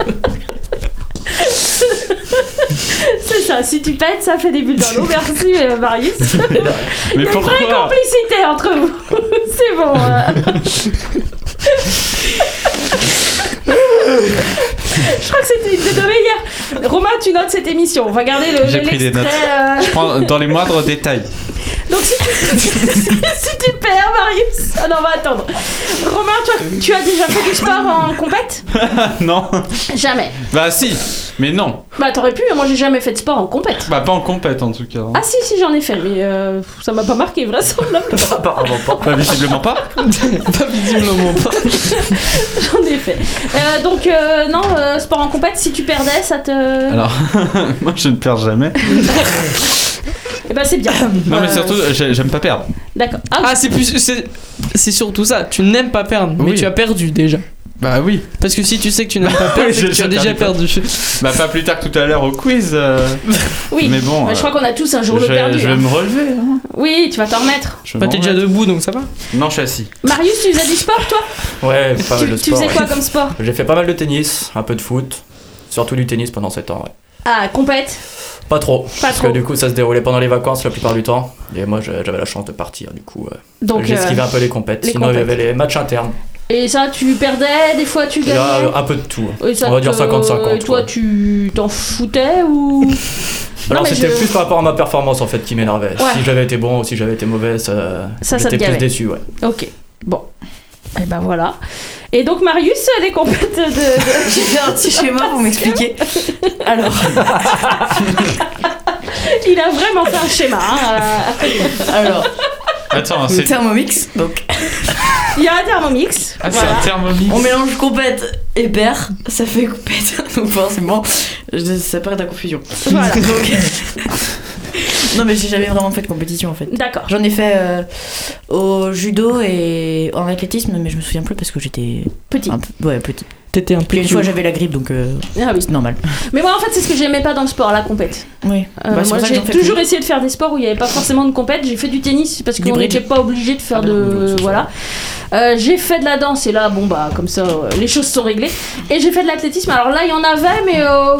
C'est ça, si tu pètes, ça fait des bulles dans l'eau. Merci, euh, Marius. Mais Il y a une vraie pourquoi complicité entre vous. C'est bon. euh. Je crois que c'était une de nos meilleures. Romain, tu notes cette émission. On va garder le J'ai le- pris des l'extrait, notes. euh. Je prends dans les moindres détails. Donc si tu, si tu perds, Marius. Ah non, on va attendre. Romain, toi, tu as déjà fait du sport en compète? Non. Jamais. Bah si, mais non. Bah t'aurais pu, moi j'ai jamais fait de sport en compète. Bah pas en compète en tout cas. Ah si, si, j'en ai fait, mais euh, ça m'a pas marqué, vraisemblablement. Apparemment pas. Bah visiblement pas. Pas visiblement pas. J'en ai fait. Euh, donc euh, non, euh, sport en compète, si tu perdais, ça te... Alors, moi je ne perds jamais. Eh ben c'est bien. Non mais Euh, surtout, j'ai- j'aime pas perdre. D'accord. Ah, Ah, c'est plus. C'est, c'est surtout ça. Tu n'aimes pas perdre, mais Oui. tu as perdu déjà. Bah oui. Parce que si tu sais que tu n'aimes pas perdre, Oui, c'est que j'ai tu as déjà déjà perdu. perdu. Bah pas plus tard que tout à l'heure au quiz. euh, oui. Mais bon. Bah, je euh, crois qu'on a tous un jour je le vais, perdu. je vais hein. me relever. Hein. Oui, tu vas t'en remettre. Je vais Bah, m'en t'es déjà remettre. debout donc ça va. Non, je suis assis. Marius, tu faisais du sport, toi? Ouais, pas mal Tu, de tu sport. faisais ouais. quoi comme sport? J'ai fait pas mal de tennis, un peu de foot, surtout du tennis pendant sept ans. Ouais. Ah, compète. Pas trop, Pas parce trop. que du coup ça se déroulait pendant les vacances la plupart du temps. Et moi je- j'avais la chance de partir, du coup euh, Donc, j'ai euh, esquivé un peu les compètes. les Sinon il y compètes. avait les matchs internes. Et ça, tu perdais, des fois tu Et gagnais? là, un peu de tout. Et ça On va dire te- cinquante cinquante. Et toi, quoi. tu t'en foutais ou? Alors mais c'était je- plus par rapport à ma performance en fait qui m'énervait. Ouais. Si j'avais été bon ou si j'avais été mauvais, ça, Ça, ça te j'étais gavait. plus déçu. Ouais. Ok, bon. Et ben voilà. Et donc Marius, les compètes de... de- J'ai fait un petit schéma pour m'expliquer. Alors, Il a vraiment fait un schéma. Hein. alors, Attends, le c'est. Thermomix. Donc, Il y a un thermomix. Ah, c'est voilà. un thermomix. on mélange compète et perd, ça fait compète. Donc forcément, je- ça paraît de la confusion. Voilà. Donc- non mais j'ai jamais vraiment fait de compétition en fait. D'accord. J'en ai fait euh, au judo et en athlétisme, mais je me souviens plus parce que j'étais Petit. un peu, ouais, petit. T'étais un peu. Puis une fois j'avais la grippe donc euh, Ah oui. c'est normal. Mais moi en fait c'est ce que j'aimais pas dans le sport, la compète. Oui. Euh, Bah, c'est moi pour ça que j'ai j'en fais toujours plus. essayé de faire des sports où il n'y avait pas forcément de compète. J'ai fait du tennis parce Du qu'on bridge. n'était pas obligé de faire Ah, de... non, c'est ça. Voilà. Euh, j'ai fait de la danse et là bon bah comme ça euh, les choses sont réglées. Et j'ai fait de l'athlétisme. Alors là il y en avait mais... euh,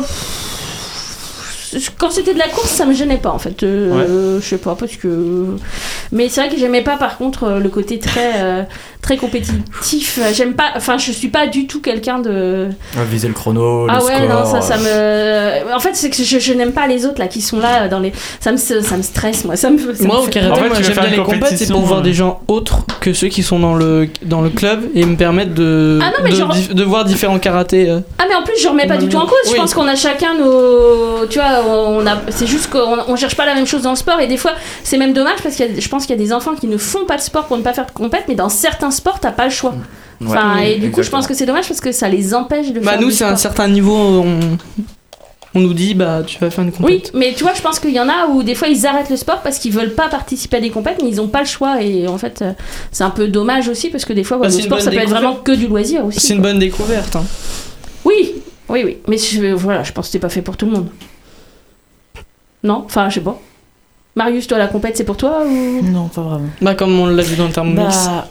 Quand c'était de la course, ça me gênait pas en fait. Euh, Je sais pas parce que. Mais c'est vrai que j'aimais pas par contre euh, le côté très euh, très compétitif. J'aime pas. Enfin, je suis pas du tout quelqu'un de. Ouais, viser le chrono, le Ah ouais, score. non, ça, ça euh, me. En fait, c'est que je, je n'aime pas les autres là qui sont là dans les. Ça me ça me stresse moi. Ça me. Ça Moi me au fait- karaté, En fait, moi tu veux j'aime faire bien une les compètes, c'est compétition, pour voir euh. des gens autres que ceux qui sont dans le, dans le club et me permettre de, Ah non, mais de, genre- dif- de voir différents karatés. euh. Ah mais en plus je remets pas du tout en cause. Je Oui. pense qu'on a chacun nos, tu vois, on a, c'est juste qu'on on cherche pas la même chose dans le sport et des fois c'est même dommage parce que je pense qu'il y a des enfants qui ne font pas de sport pour ne pas faire de compète, mais dans certains sports t'as pas le choix. Enfin Ouais, et du coup je exactement. pense que c'est dommage parce que ça les empêche de Bah faire nous du c'est sport. un certain niveau, on, on nous dit bah tu vas faire une Oui, compète. mais tu vois, je pense qu'il y en a où des fois ils arrêtent le sport parce qu'ils veulent pas participer à des compètes, mais ils ont pas le choix et en fait euh, c'est un peu dommage aussi parce que des fois Bah, ouais, c'est le une sport bonne ça peut être découverte. vraiment que du loisir aussi. C'est une quoi. bonne découverte. Hein. Oui, oui, oui, mais je, voilà, je pense que c'est pas fait pour tout le monde. Non, enfin je sais pas. Marius, toi la compète c'est pour toi ou Non, pas vraiment. Bah comme on l'a vu dans le Thermomix. Bah.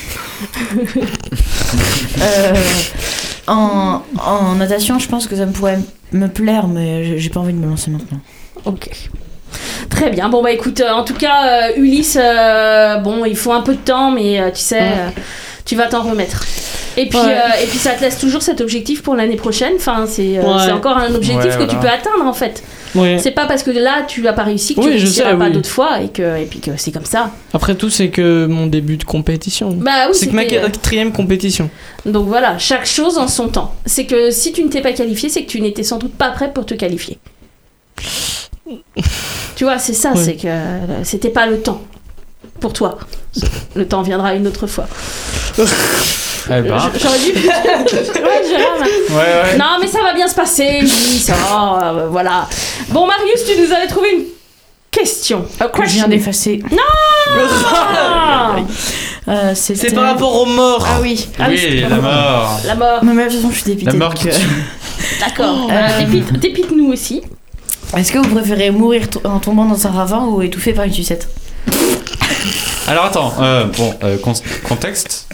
euh, en, en natation, je pense que ça me pourrait me plaire, mais j'ai- j'ai pas envie de me lancer maintenant. Ok. Très bien. Bon bah écoute, euh, en tout cas euh, Ulysse, euh, bon il faut un peu de temps, mais euh, tu sais, euh, tu vas t'en remettre. Et puis, Ouais. euh, et puis ça te laisse toujours cet objectif pour l'année prochaine. Enfin, c'est, euh, Ouais. c'est encore un objectif Ouais, que tu voilà. peux atteindre en fait. Ouais. C'est pas parce que là tu n'as pas réussi que Oui, tu je réussiras sais, pas oui. d'autres fois et, que, et puis que c'est comme ça. Après tout, c'est que mon début de compétition. Bah oui, c'est que ma c'était, euh, quatrième compétition. Donc voilà, chaque chose en son temps. C'est que si tu ne t'es pas qualifié, c'est que tu n'étais sans doute pas prêt pour te qualifier. Tu vois, c'est ça, Ouais. c'est que euh, c'était pas le temps pour toi. Le temps viendra une autre fois. Eh ben. J- J'aurais dû. Ouais, Jérôme. Ouais, ouais. Non, mais ça va bien se passer, oui, ça va, euh, voilà. Bon, Marius, tu nous avais trouvé une question. A Que je viens question. d'effacer. Ah Euh, c'était- C'est par rapport aux morts. Ah oui. Ah oui, Oui, c'est la pas mort. La mort. Non, mais de toute façon, je suis dépitée. La mort donc, qui euh, tue. D'accord. Oh, Euh, euh, dépite- Dépite-nous aussi. Est-ce que vous préférez mourir to- en tombant dans un ravin ou étouffé par une sucette? Alors attends, euh, bon, euh, con- contexte.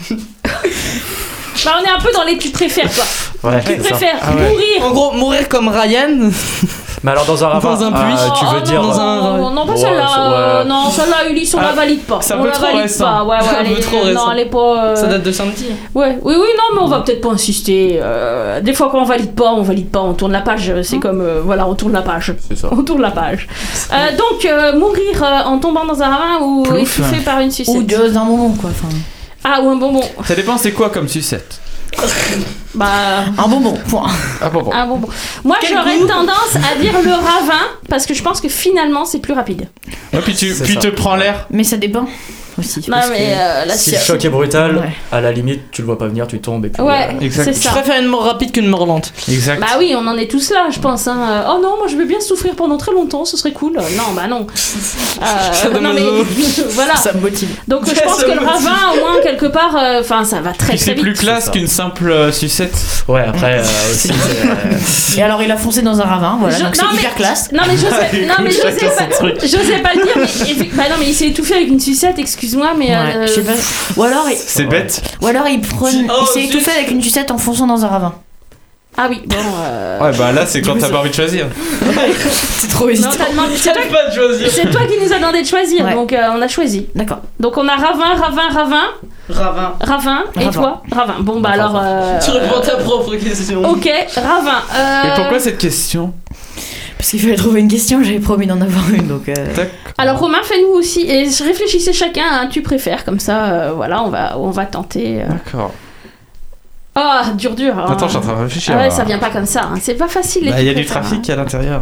Bah, on est un peu dans les tu préfères, quoi. Ouais, Tu c'est ça. préfères Ah ouais. mourir. En gros, mourir comme Ryan. Mais alors dans un ravin, Dans un ah, puits. tu veux Oh, dire non, dans un- non, non, pas Ouais, celle-là. ça- euh, ouais. Non, celle-là, Ulysse, on Ah, la valide pas. c'est un on peu la trop valide récent. pas. Ouais, ouais, C'est un elle peu est- trop Non, récent. elle est pas. euh, Ça date de samedi. Ouais, oui, oui, non, mais on va peut-être pas insister. Euh, des fois, quand on valide pas, on valide pas, on tourne la page. C'est comme, euh, voilà, on tourne la page. C'est ça. On tourne la page. Euh, donc, euh, mourir euh, en tombant dans un ravin ou Plouf. étouffé par une sucette. Ou de- d'un bonbon, quoi. Enfin, Ah, ou un bonbon. Ça dépend, c'est quoi comme sucette? Bah, un bonbon, point. Ah bon, bon. un bonbon. Moi, Quel j'aurais goût tendance à dire le ravin parce que je pense que finalement, c'est plus rapide. Ouais, puis tu C'est puis ça. te prends l'air. Mais ça dépend aussi. Non, parce mais que- euh, la Si le sucette. choc est brutal, Ouais. à la limite, tu le vois pas venir, tu tombes et puis. Ouais, euh, Exact. c'est Je ça. préfère une mort rapide qu'une mort lente. Exact. Bah oui, on en est tous là, je pense. Hein. Euh, Oh non, moi je veux bien souffrir pendant très longtemps, ce serait cool. Euh, Non, bah non. Euh, non mais voilà. Ça me motive. Donc je pense Ça que me le ravin, au moins quelque part, enfin ça va très Puis très c'est vite. plus classe C'est ça. qu'une simple euh, sucette. Ouais, après euh, aussi. c'est- Et alors, il a foncé dans un ravin, voilà, Je- donc non, c'est mais- hyper classe. Non mais je sais, non mais je Chacun sais son pas, truc. je sais pas le dire. Mais, effe- bah non mais il s'est étouffé avec une sucette, excuse-moi, mais Ouais, euh, je sais pas. Ou alors, il, C'est bête. ou alors il, prend, il Oh, s'est zut. étouffé avec une sucette en fonçant dans un ravin. ah oui, bon. Euh... Ouais, bah là, c'est quand t'as pas envie de choisir. C'est trop Non, hésitant. t'as demandé- c'est toi, pas de choisir. c'est toi qui nous a demandé de choisir, Ouais. donc euh, on a choisi. D'accord. Donc on a ravin, ravin, ravin, Ravin. ravin, et Ravin. toi, ravin. Bon bah alors. euh, Tu réponds à ta propre question. Ok, ravin. Euh, Mais pourquoi cette question? Parce qu'il fallait trouver une question, j'avais promis d'en avoir une, donc. euh, Alors Romain, fais-nous aussi et réfléchissez chacun à un tu préfères comme ça. euh, voilà, on va on va tenter. euh. D'accord. Ah, dur dur. hein. Attends, je suis en train de réfléchir. Ah ouais, là. ça vient pas comme ça. hein. C'est pas facile. les Bah, tu il y a du préfères, trafic hein. à l'intérieur.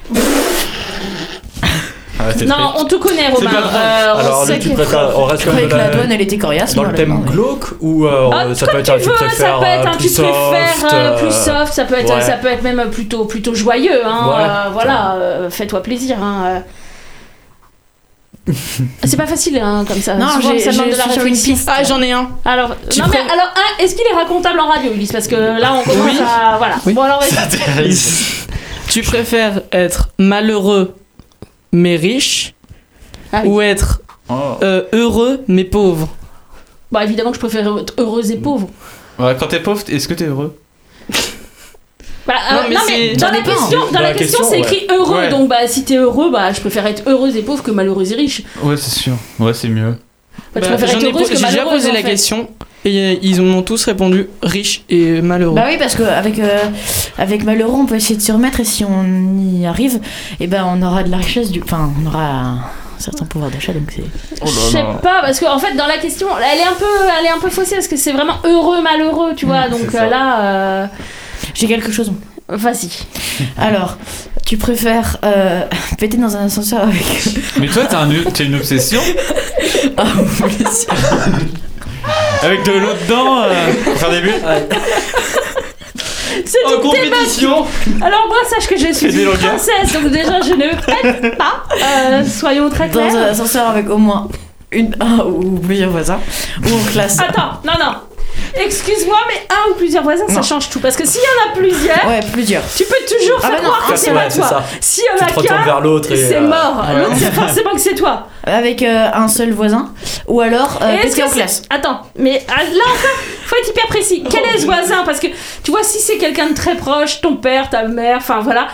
Ah ouais, c'est Non, très- on te connaît, C'est Romain. pas grave. Euh, on Alors, sait le tu que- préfères, on reste Je quand croyais même que la dans, douane, elle était coriace. dans moi, le thème là-dedans, mais- glauque ou euh, Ah, ça comme peut être tu un tu veux, préfères ça peut être euh, un plus tu préfères soft, euh, plus euh, soft, ça peut être, ouais. ça peut être même plutôt, plutôt joyeux. Hein, Ouais. euh, voilà, euh, fais-toi plaisir. Hein, euh. C'est pas facile hein, comme ça. Non, Souvent, j'ai- ça demande j'ai- de la je suis sur une réflexion. piste. Ah, j'en ai un. Alors, Tu non, mais prends- alors un, est-ce qu'il est racontable en radio, Ulysse? Parce que là, on commence Oui. à. Voilà. Oui. Bon, alors, vas-y. Tu préfères être malheureux mais riche Ah oui. ou être Oh. euh, heureux mais pauvre? Bah, évidemment que je préfère être heureuse et pauvre. Ouais, quand t'es pauvre, est-ce que t'es heureux? Bah, euh, Non, non, mais mais, c'est- dans, ça la dépend. question, dans, Dans la la question, question, c'est écrit heureux. Ouais. Donc, bah, si t'es heureux, bah, je préfère être heureuse et pauvre que malheureuse et riche. Ouais, c'est sûr. Ouais, c'est mieux. Bah, tu Bah, préfères j'en être ai heureuse po- que J'ai déjà malheureuse. posé en la fait. question et euh, ils m'ont tous répondu riche et malheureux. Bah oui, parce qu'avec euh, avec malheureux, on peut essayer de se remettre et si on y arrive, et ben on aura de la richesse, du... enfin on aura un certain pouvoir d'achat, donc c'est. Oh Je sais pas, parce qu'en fait, dans la question, elle est un peu, elle est un peu faussée, parce que c'est vraiment heureux, malheureux, tu vois. Mmh, donc c'est ça. euh, là, euh, J'ai quelque chose. vas-y. Alors, tu préfères euh, péter dans un ascenseur avec. Mais toi, t'as un, t'as une obsession Ah, oui, c'est- avec de l'eau dedans euh, pour faire des bulles. C'est En une thématique. compétition. Alors moi, sache que je suis Et des une longueurs. princesse, donc déjà, je ne pète pas. Euh, soyons très dans un clairs. ascenseur avec au moins une, un ou plusieurs voisins, ou en classe. Attends, non, non. Excuse-moi, mais un ou plusieurs voisins, ça Non. change tout. Parce que s'il y en a plusieurs, Ouais, plusieurs. tu peux toujours Ah faire bah non, croire que ah, c'est ouais, pas c'est toi. ça. S'il y en Tu a te retournes qu'un, vers l'autre et. c'est euh, mort. ouais. L'autre, c'est forcément que c'est toi. Avec euh, un seul voisin, ou alors euh, Et est-ce péter que en c'est- classe. Attends, mais ah, là encore, faut être hyper précis. Quel est ce voisin? Parce que tu vois, si c'est quelqu'un de très proche, ton père, ta mère, enfin voilà,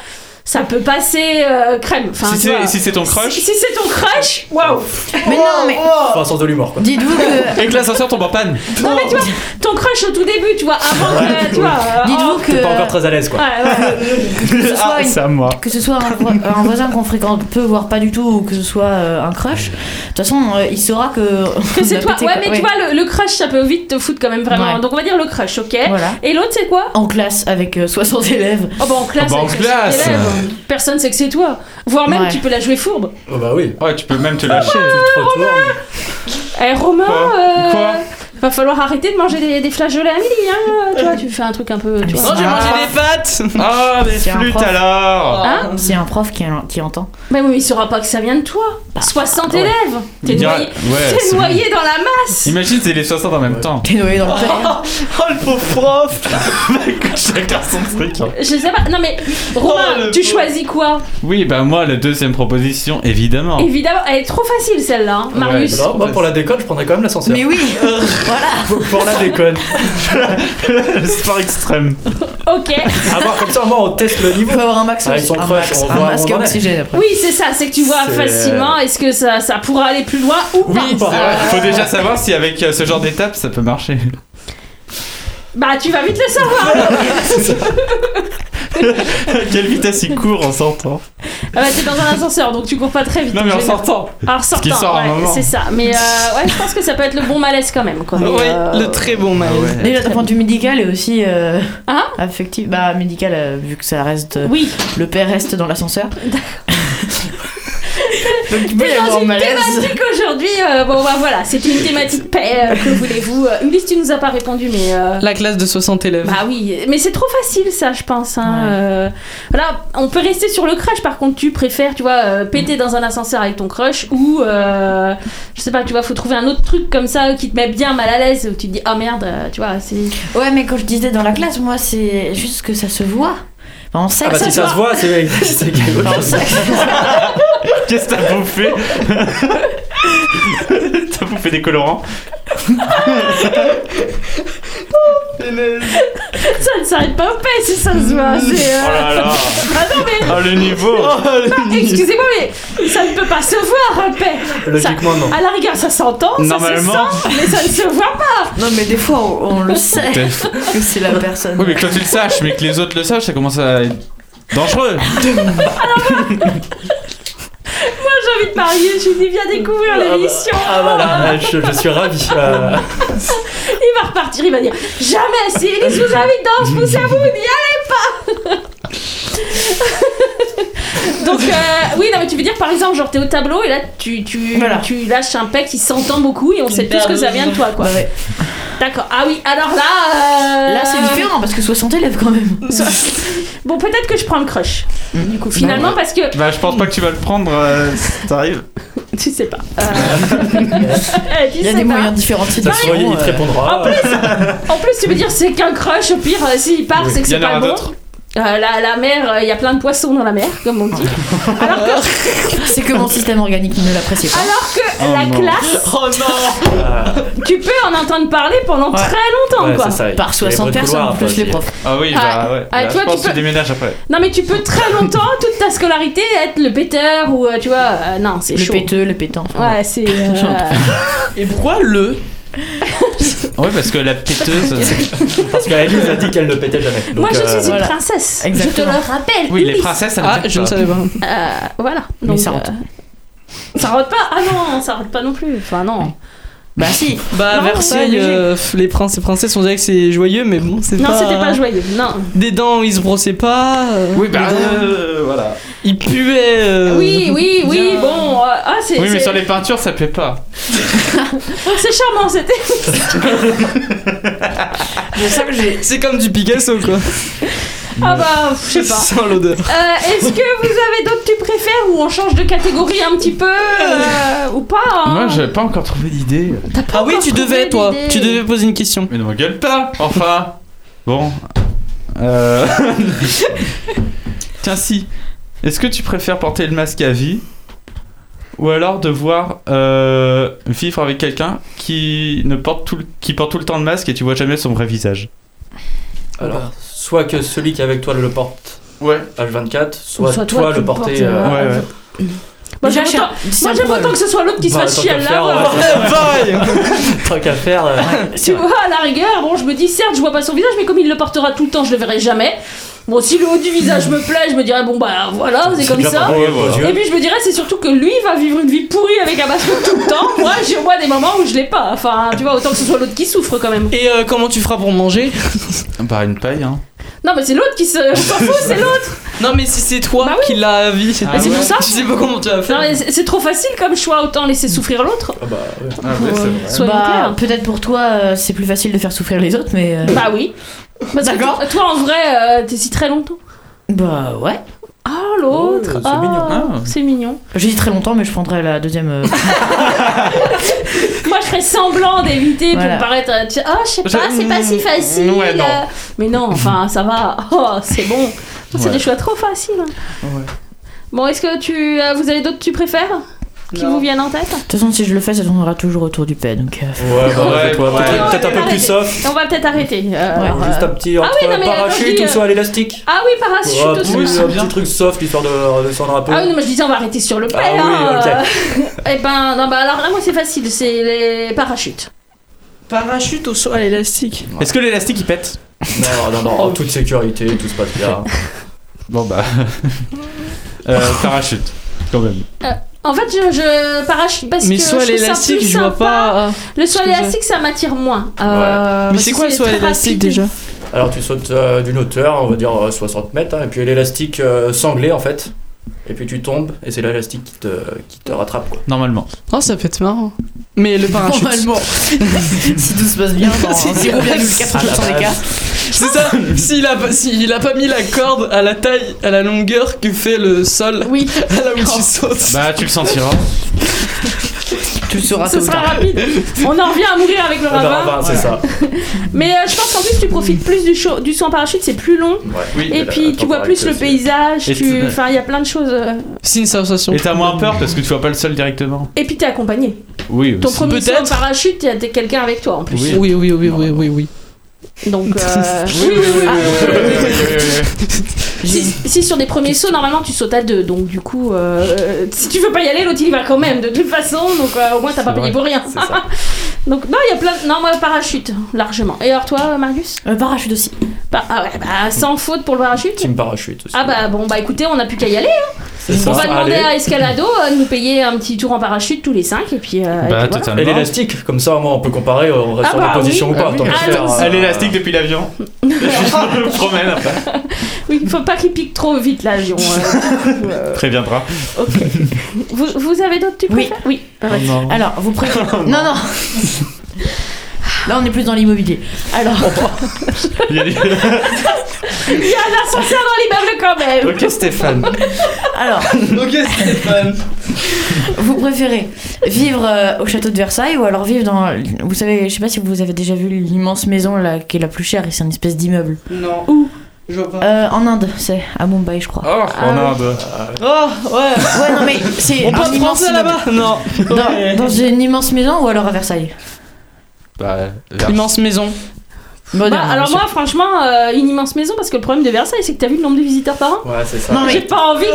ça peut passer euh, crème. Enfin, Si tu c'est- vois. si c'est ton crush. Si, si c'est ton crush, waouh. Mais non, mais Enfin, sens de l'humour, quoi. dites-vous que. Et que l'ascenseur tombe en panne. Non mais tu vois, ton crush au tout début, tu vois, avant que, tu vois. euh, Dites-vous oh, que. T'es pas encore très à l'aise, quoi. Ouais, ouais. que ce soit Ah, une- c'est à moi. que ce soit un, vo- un voisin qu'on fréquente peu, voire pas du tout, ou que ce soit euh, un crush, de toute façon, euh, il saura que. Que c'est on a toi. pété, Ouais, quoi. mais tu vois, le, le crush, ça peut vite te foutre quand même vraiment. Ouais. Donc on va dire le crush, ok. Voilà. Et l'autre, c'est quoi? En classe avec euh, soixante élèves. Oh bah en classe, Oh bah, en avec classe. soixante élèves, personne sait que c'est toi. Voire même Ouais. tu peux la jouer fourbe. Oh, bah oui. Ouais, tu peux même te lâcher. Tu te retournes. Eh Romain, Quoi euh, Quoi va falloir arrêter de manger des, des flageolets à midi, hein. Tu vois, tu fais un truc un peu. Tu vois. Oh, j'ai mangé des pâtes. Ah, des C'est un flûtes prof. alors. Hein? C'est un prof qui, qui entend. Bah oui, mais il saura pas que ça vient de toi. soixante ouais. élèves. T'es Il dira- noyé, ouais, t'es c'est noyé dans la masse. Imagine, c'est les soixante en même temps. T'es noyé dans le père. Oh, le pauvre prof. Chacun son truc. Je sais pas. Non mais Romain, Oh, le tu pauvre. choisis quoi? Oui, bah moi, la deuxième proposition, évidemment. Évidemment, elle est trop facile celle-là, hein. Marius. Alors, moi, pour la déconne, je prendrais quand même l'ascenseur. Mais oui, voilà. Pour, pour la déconne. Sport extrême. Ok. À voir, comme ça, au moins, on teste le Il niveau. faut avoir un max, Avec son un, crush, max, on un voit où masque on à en est. oxygène après. Oui, c'est ça, c'est que tu vois C'est- facilement est-ce que ça, ça pourra aller plus loin ou pas. Oui, faut déjà savoir si avec euh, ce genre d'étape, ça peut marcher. Bah tu vas vite le savoir. À quelle vitesse il court en sortant? Ah bah t'es dans un ascenseur donc tu cours pas très vite. Non, mais en général. sortant. Alors Parce qu'il sortant, sort à un ouais, moment. c'est ça. Mais euh, ouais, je pense que ça peut être le bon malaise quand même quoi. Mais, Oui, euh, le très bon mal. Ah ouais. Déjà d'un point de vue médical et aussi euh, Hein affectif. Bah médical euh, vu que ça reste. euh, Oui. Le père reste dans l'ascenseur. Donc il peut y T'es dans avoir une malaise. thématique aujourd'hui. euh, bon bah voilà, c'est une thématique paix. euh, que voulez-vous euh, Ulysse, tu nous as pas répondu, mais. euh, La classe de soixante élèves. Bah oui, mais c'est trop facile ça, je pense. Hein. Ouais. Euh, voilà, on peut rester sur le crush. Par contre, tu préfères, tu vois, euh, péter dans un ascenseur avec ton crush ou, euh, je sais pas, tu vois, faut trouver un autre truc comme ça qui te met bien mal à l'aise où tu te dis, oh merde, euh, tu vois, c'est. Ouais, mais quand je disais dans la classe, moi c'est juste que ça se voit. Enfin, on sait Ah que bah ça si se ça se voit. voit, c'est c'est quelque Enfin, on chose. sait que- Qu'est-ce que t'as bouffé? T'as bouffé des colorants? Ça ne s'arrête pas au paix si ça se voit. C'est, euh, Oh là là. Ah non, mais. Oh le niveau. Non, excusez-moi, mais ça ne peut pas se voir, un paix. Logiquement, Ça- non. À la rigueur, ça s'entend, Normalement. ça se sent, mais ça ne se voit pas. Non, mais des fois on, on le sait que c'est la personne. Oui, mais que toi tu le saches, mais que les autres le sachent, ça commence à être dangereux. Moi, j'ai envie de marier, je lui dis, viens découvrir Ah bah- l'émission. Ah voilà, je, je suis ravi. Euh, Il va repartir, il va dire jamais si Elise vous invite dans ce pouce à vous, n'y allez pas. Donc euh, oui, non mais tu veux dire par exemple genre t'es au tableau et là tu, tu, Voilà. tu lâches un pec qui s'entend beaucoup et on sait tous que ça vient de toi quoi. Bah ouais. D'accord. Ah oui, alors là... euh, Là c'est différent parce que soixante élèves quand même. Bon, peut-être que je prends le crush. Du coup, Bah finalement, ouais. parce que... Bah, je pense pas que tu vas le prendre euh, si t'arrives. Tu sais pas. Euh... eh, tu Il y a sais des pas. moyens différenciés de ça se voit, il te répondra. En plus, en plus, tu veux dire c'est qu'un crush, au pire, euh, s'il part, Oui. c'est que Il y c'est en pas aura bon. d'autres. Euh, la, la mer, il y a plein de poissons dans la mer, comme on dit. Alors que, C'est que mon système organique ne l'apprécie pas. alors que Oh la non. classe, Oh non. tu peux en entendre parler pendant Ouais. très longtemps, Ouais, quoi. c'est ça. Par soixante personnes, plus les profs. Ah oui, Ah, bah ouais. ah, Bah, tu vois, je pense tu que tu peux- déménages après. Non, mais tu peux très longtemps, toute ta scolarité, être le péteur ou, euh, tu vois, euh, non, c'est Le chaud. péteux, le pétant. Ouais, c'est... euh, Et pourquoi le Ouais, parce que la péteuse. Parce qu'Alice a dit qu'elle ne pétait jamais. Donc, Moi, je euh, suis une voilà. princesse. Exactement. Je te le rappelle. Oui, les Ulysse. princesses, ça me Ah, fait je ne pas. savais pas. Euh, voilà. Mais Donc, ça rentre. euh, Ça rentre pas. Ah non, ça rentre pas non plus. Enfin, non. Bah si. Bah, Non, Versailles, c'est obligé. euh, les princes et princesses, on dirait que c'est joyeux, mais bon, c'est Non, pas. c'était pas joyeux. Non. Des dents, ils se brossaient pas. euh, Oui, bah, des dents, euh, voilà. Ils puaient. euh, Oui, oui, oui. bien. Bon. euh, ah, c'est. Oui, mais c'est- sur les peintures, ça plaît pas. C'est charmant, c'était. C'est ça que j'ai. C'est comme du Picasso, quoi. Ah bah, je sais pas. Sans l'odeur. Euh, Est-ce que vous avez d'autres tu préfères ou on change de catégorie un petit peu euh, ou pas hein Moi, j'avais pas encore trouvé d'idée. Ah oui, tu trouvé devais, toi. d'idée. Tu devais poser une question. Mais ne me gueule pas, enfin. Bon. Euh... Tiens, si. Est-ce que tu préfères porter le masque à vie ou alors devoir euh, vivre avec quelqu'un qui ne porte tout le... qui porte tout le temps le masque et tu vois jamais son vrai visage? Alors, soit que celui qui est avec toi le porte Ouais. H vingt-quatre, soit, Soit toi toi qui le le porter. portes, euh, euh, Ouais, ouais. Moi, Déjà, j'aime cher- autant, c'est moi, un j'aime problème. autant que ce soit l'autre qui se Bah, fasse tant chier à qu'à faire, l'avoir. ouais. Pareil. Tant qu'à faire. euh, Tu vois, à la rigueur, bon, je me dis, certes, je vois pas son visage, mais comme il le portera tout le temps, je le verrai jamais. Bon, si le haut du visage me plaît, je me dirais, bon, bah voilà, c'est comme déjà ça. pas mal, aux yeux. Et puis je me dirais, c'est surtout que lui va vivre une vie pourrie avec un masque tout le temps. Moi, j'ai au moins des moments où je l'ai pas. Enfin, tu vois, autant que ce soit l'autre qui souffre quand même. Et euh, comment tu feras pour manger? Bah, une paille, hein. Non, mais c'est l'autre qui se. On s'en fout, c'est l'autre. Non, mais si c'est toi Bah oui. qui l'as à vie, c'est Bah, c'est pour ça. Tu sais pas comment tu vas faire. Non, mais c'est c'est trop facile comme choix, autant laisser souffrir l'autre. Ah bah, ouais. Ah, ouais, c'est vrai. Soyons Bah, clairs. peut-être pour toi, euh, c'est plus facile de faire souffrir les autres, mais. euh, Bah oui. Parce que D'accord. toi, toi, en vrai, euh, t'es si très longtemps. Bah, ouais. Ah, l'autre. Oh, c'est ah, mignon. Ah. C'est mignon. J'ai dit très longtemps, mais je prendrais la deuxième. euh, Moi, je ferais semblant d'éviter Voilà. pour paraître. euh, tu- Oh, je sais pas, c'est pas si facile. Ouais, non. euh. Mais non, enfin, ça va. Oh, c'est bon. C'est Ouais. des choix trop faciles. Ouais. Bon, est-ce que tu, euh, vous avez d'autres que tu préfères qui Non. vous viennent en tête? De toute façon, si je le fais, ça tournera toujours autour du pet, donc. euh, Ouais, bah, Ouais, ouais, toi, ouais. peut-être- peut-être un peu Arrêtez. plus soft. On va peut-être arrêter. euh, Ouais, alors, Juste euh, un petit Ah entre oui, non, mais quand je parachute dis, ou euh, soit à l'élastique. Ah oui, parachute Ouais, un aussi. petit, c'est un bien. petit truc soft histoire de descendre un peu. Ah oui, non, mais je disais, on va arrêter sur le pet. Ah oui, hein, ok. euh. Eh ben, non, bah alors là, moi, c'est facile. C'est les parachutes. Parachute au saut à l'élastique. Est-ce que l'élastique il pète? Non, non, non, en toute sécurité, tout se passe bien. Bon, bah. euh, parachute, quand même. En fait, je, je parachute parce Mais que soit je trouve ça l'élastique, plus je vois sympa. pas. Le saut à ce que l'élastique, ça m'attire moins. Euh, Mais parce c'est que quoi le saut à très l'élastique rapide. déjà? Alors tu sautes euh, d'une hauteur, on va dire euh, soixante mètres, hein, et puis l'élastique euh, sanglé en fait. Et puis tu tombes, et c'est l'élastique qui te, qui te rattrape quoi. Normalement. Oh, ça peut être marrant. Mais le parachute. Normalement. Si tout se passe bien, dans Si, si, zéro virgule quatre pour cent des cas. C'est ça. S'il a, pas- s'il a pas mis la corde à la taille, à la longueur que fait le sol, Oui, là où tu sautes. Bah, tu le sentiras. Tu le sauras ce tôt ou sera tard. rapide. On en revient à mourir avec le Ah, non, ravin. bah, c'est ça. Mais euh, je pense qu'en plus, tu profites plus du, show, du saut en parachute, c'est plus long. Ouais. Oui. Et la puis, tu vois plus le temporalité paysage. Et Tu... tu- Enfin, il y a plein de choses. euh. C'est une sensation. Et t'as moins peur parce que tu vois pas le sol directement. Et puis, t'es accompagné. Oui, Ton aussi. premier saut en Peut-être. parachute, t'as t'as quelqu'un avec toi en plus. Oui. Oui, oui, oui, oui, oui, oui. Donc, euh... Oui, oui, oui, oui, Ah, oui, oui, oui, oui, oui. Si, si sur des premiers sauts, normalement tu sautes à deux, donc du coup, euh, si tu veux pas y aller, l'autre il y va quand même de toute façon, donc euh, au moins t'as pas C'est payé vrai, pour rien. c'est ça. Donc non, il y a plein. De... Non, moi parachute, largement. Et alors toi, Marius? Euh, parachute aussi. Bah, ah ouais, bah sans faute pour le parachute. Team parachute aussi. Ah bah bon, bah écoutez, on n'a plus qu'à y aller. Hein. c'est ça. On va demander Allez. à Escalado euh, de nous payer un petit tour en parachute tous les cincs, et puis. Euh, et Bah, puis voilà. totalement. Et l'élastique, comme ça, moi, on peut comparer, on reste Ah sur bah la position oui. ou pas. Tant qu'à Ah, faire, donc, euh, À l'élastique depuis l'avion. Je me promène après. Oui, faut pas qu'il pique trop vite l'avion. euh, du coup, euh, Préviendra. ok. Vous, vous avez d'autres tu Oui. préfères? Oui. Oh Ouais. non. Alors, vous préférez. Non, non. Là, on est plus dans l'immobilier. Alors, Il y a des- Il y a un ascenseur dans l'immeuble quand même. Ok, Stéphane. alors, Ok, Stéphane. vous préférez vivre euh, au château de Versailles ou alors vivre dans. Vous savez, je sais pas si vous avez déjà vu l'immense maison là qui est la plus chère et c'est une espèce d'immeuble. Non. Où Je vois pas. euh, En Inde, c'est à Mumbai, je crois. Oh, en Inde. Oh, ouais. Ouais, non mais c'est On peut un immense français immeuble. là-bas? Non. Ouais. Dans, dans une immense maison ou alors à Versailles. Bah, vers- Immense maison. Moderne, Bah, alors bien sûr. moi franchement euh, une immense maison parce que le problème de Versailles c'est que t'as vu le nombre de visiteurs par an. Ouais, c'est ça. Non, mais- J'ai pas envie.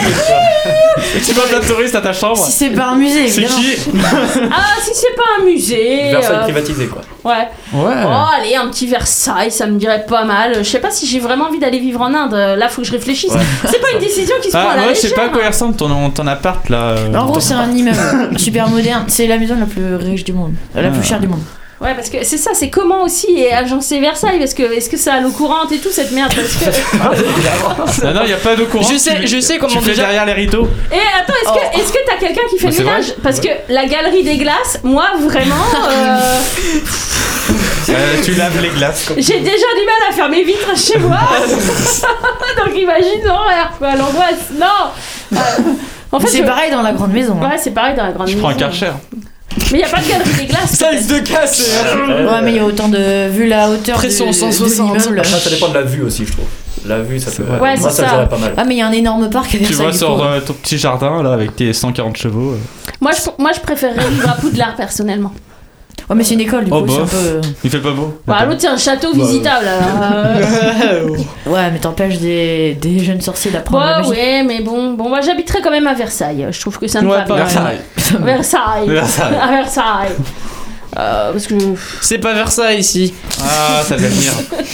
Tu vas plein de touristes à ta chambre. Si c'est pas un musée, C'est évidemment. qui Ah si c'est pas un musée. Versailles euh, privatisé quoi. Ouais. Ouais. Oh allez un petit Versailles ça me dirait pas mal. Je sais pas si j'ai vraiment envie d'aller vivre en Inde. Là faut que je réfléchisse. Ouais. C'est pas une décision qui se prend Ah, à la moi, je sais pas à légère. quoi il ressemble ton, ton appart là. euh, En gros, ton- c'est un immeuble super moderne. C'est la maison la plus riche du monde, euh, la Ah. plus chère du monde. Ouais parce que c'est ça c'est comment aussi est agencé Versailles parce que est-ce que ça a l'eau courante et tout cette merde parce que... Ah non, il y a pas de courant. Je sais- tu- je sais comment tu fais déjà- derrière les rideaux. Et attends, est-ce que est-ce que t'as quelqu'un qui fait Bah, le c'est ménage vrai. Parce que la galerie des glaces, moi vraiment, euh, Euh, tu laves les glaces. Comme... j'ai déjà du mal à faire mes vitres chez moi. Donc imagine l'horreur, quoi, l'angoisse. Non. Euh, en fait, c'est je- pareil dans la grande maison. hein. Ouais, c'est pareil dans la grande Je maison. prends un Karcher. Mais y a pas de galerie des glaces. Ça risque de casser. Ouais, mais il y a autant de. Vu la hauteur Pression de, cent de soixante. l'immeuble. Après, ça dépend de la vue aussi, je trouve. La vue, ça peut. vrai. Ouais, moi, c'est ça me ça. ferait pas mal. Ah, mais il y a un énorme parc à Tu Versailles. vois du sur coup. euh, ton petit jardin là avec tes cent quarante chevaux. euh. Moi, je, moi, je préférerais vivre à Poudlard personnellement. Ouais, mais c'est une école, du Oh, coup, c'est un bof. peu. Il fait pas beau. Bah, l'autre, c'est un château Bah, visitable. euh. Ouais, mais t'empêches des, des jeunes sorciers d'apprendre la Ouais, magie. ouais, mais bon, bon, moi j'habiterai quand même à Versailles. Je trouve que ça me Ouais, va bien. pareil. Versailles. Versailles. À Versailles. Euh, parce que. C'est pas Versailles ici. Ah, ça va venir.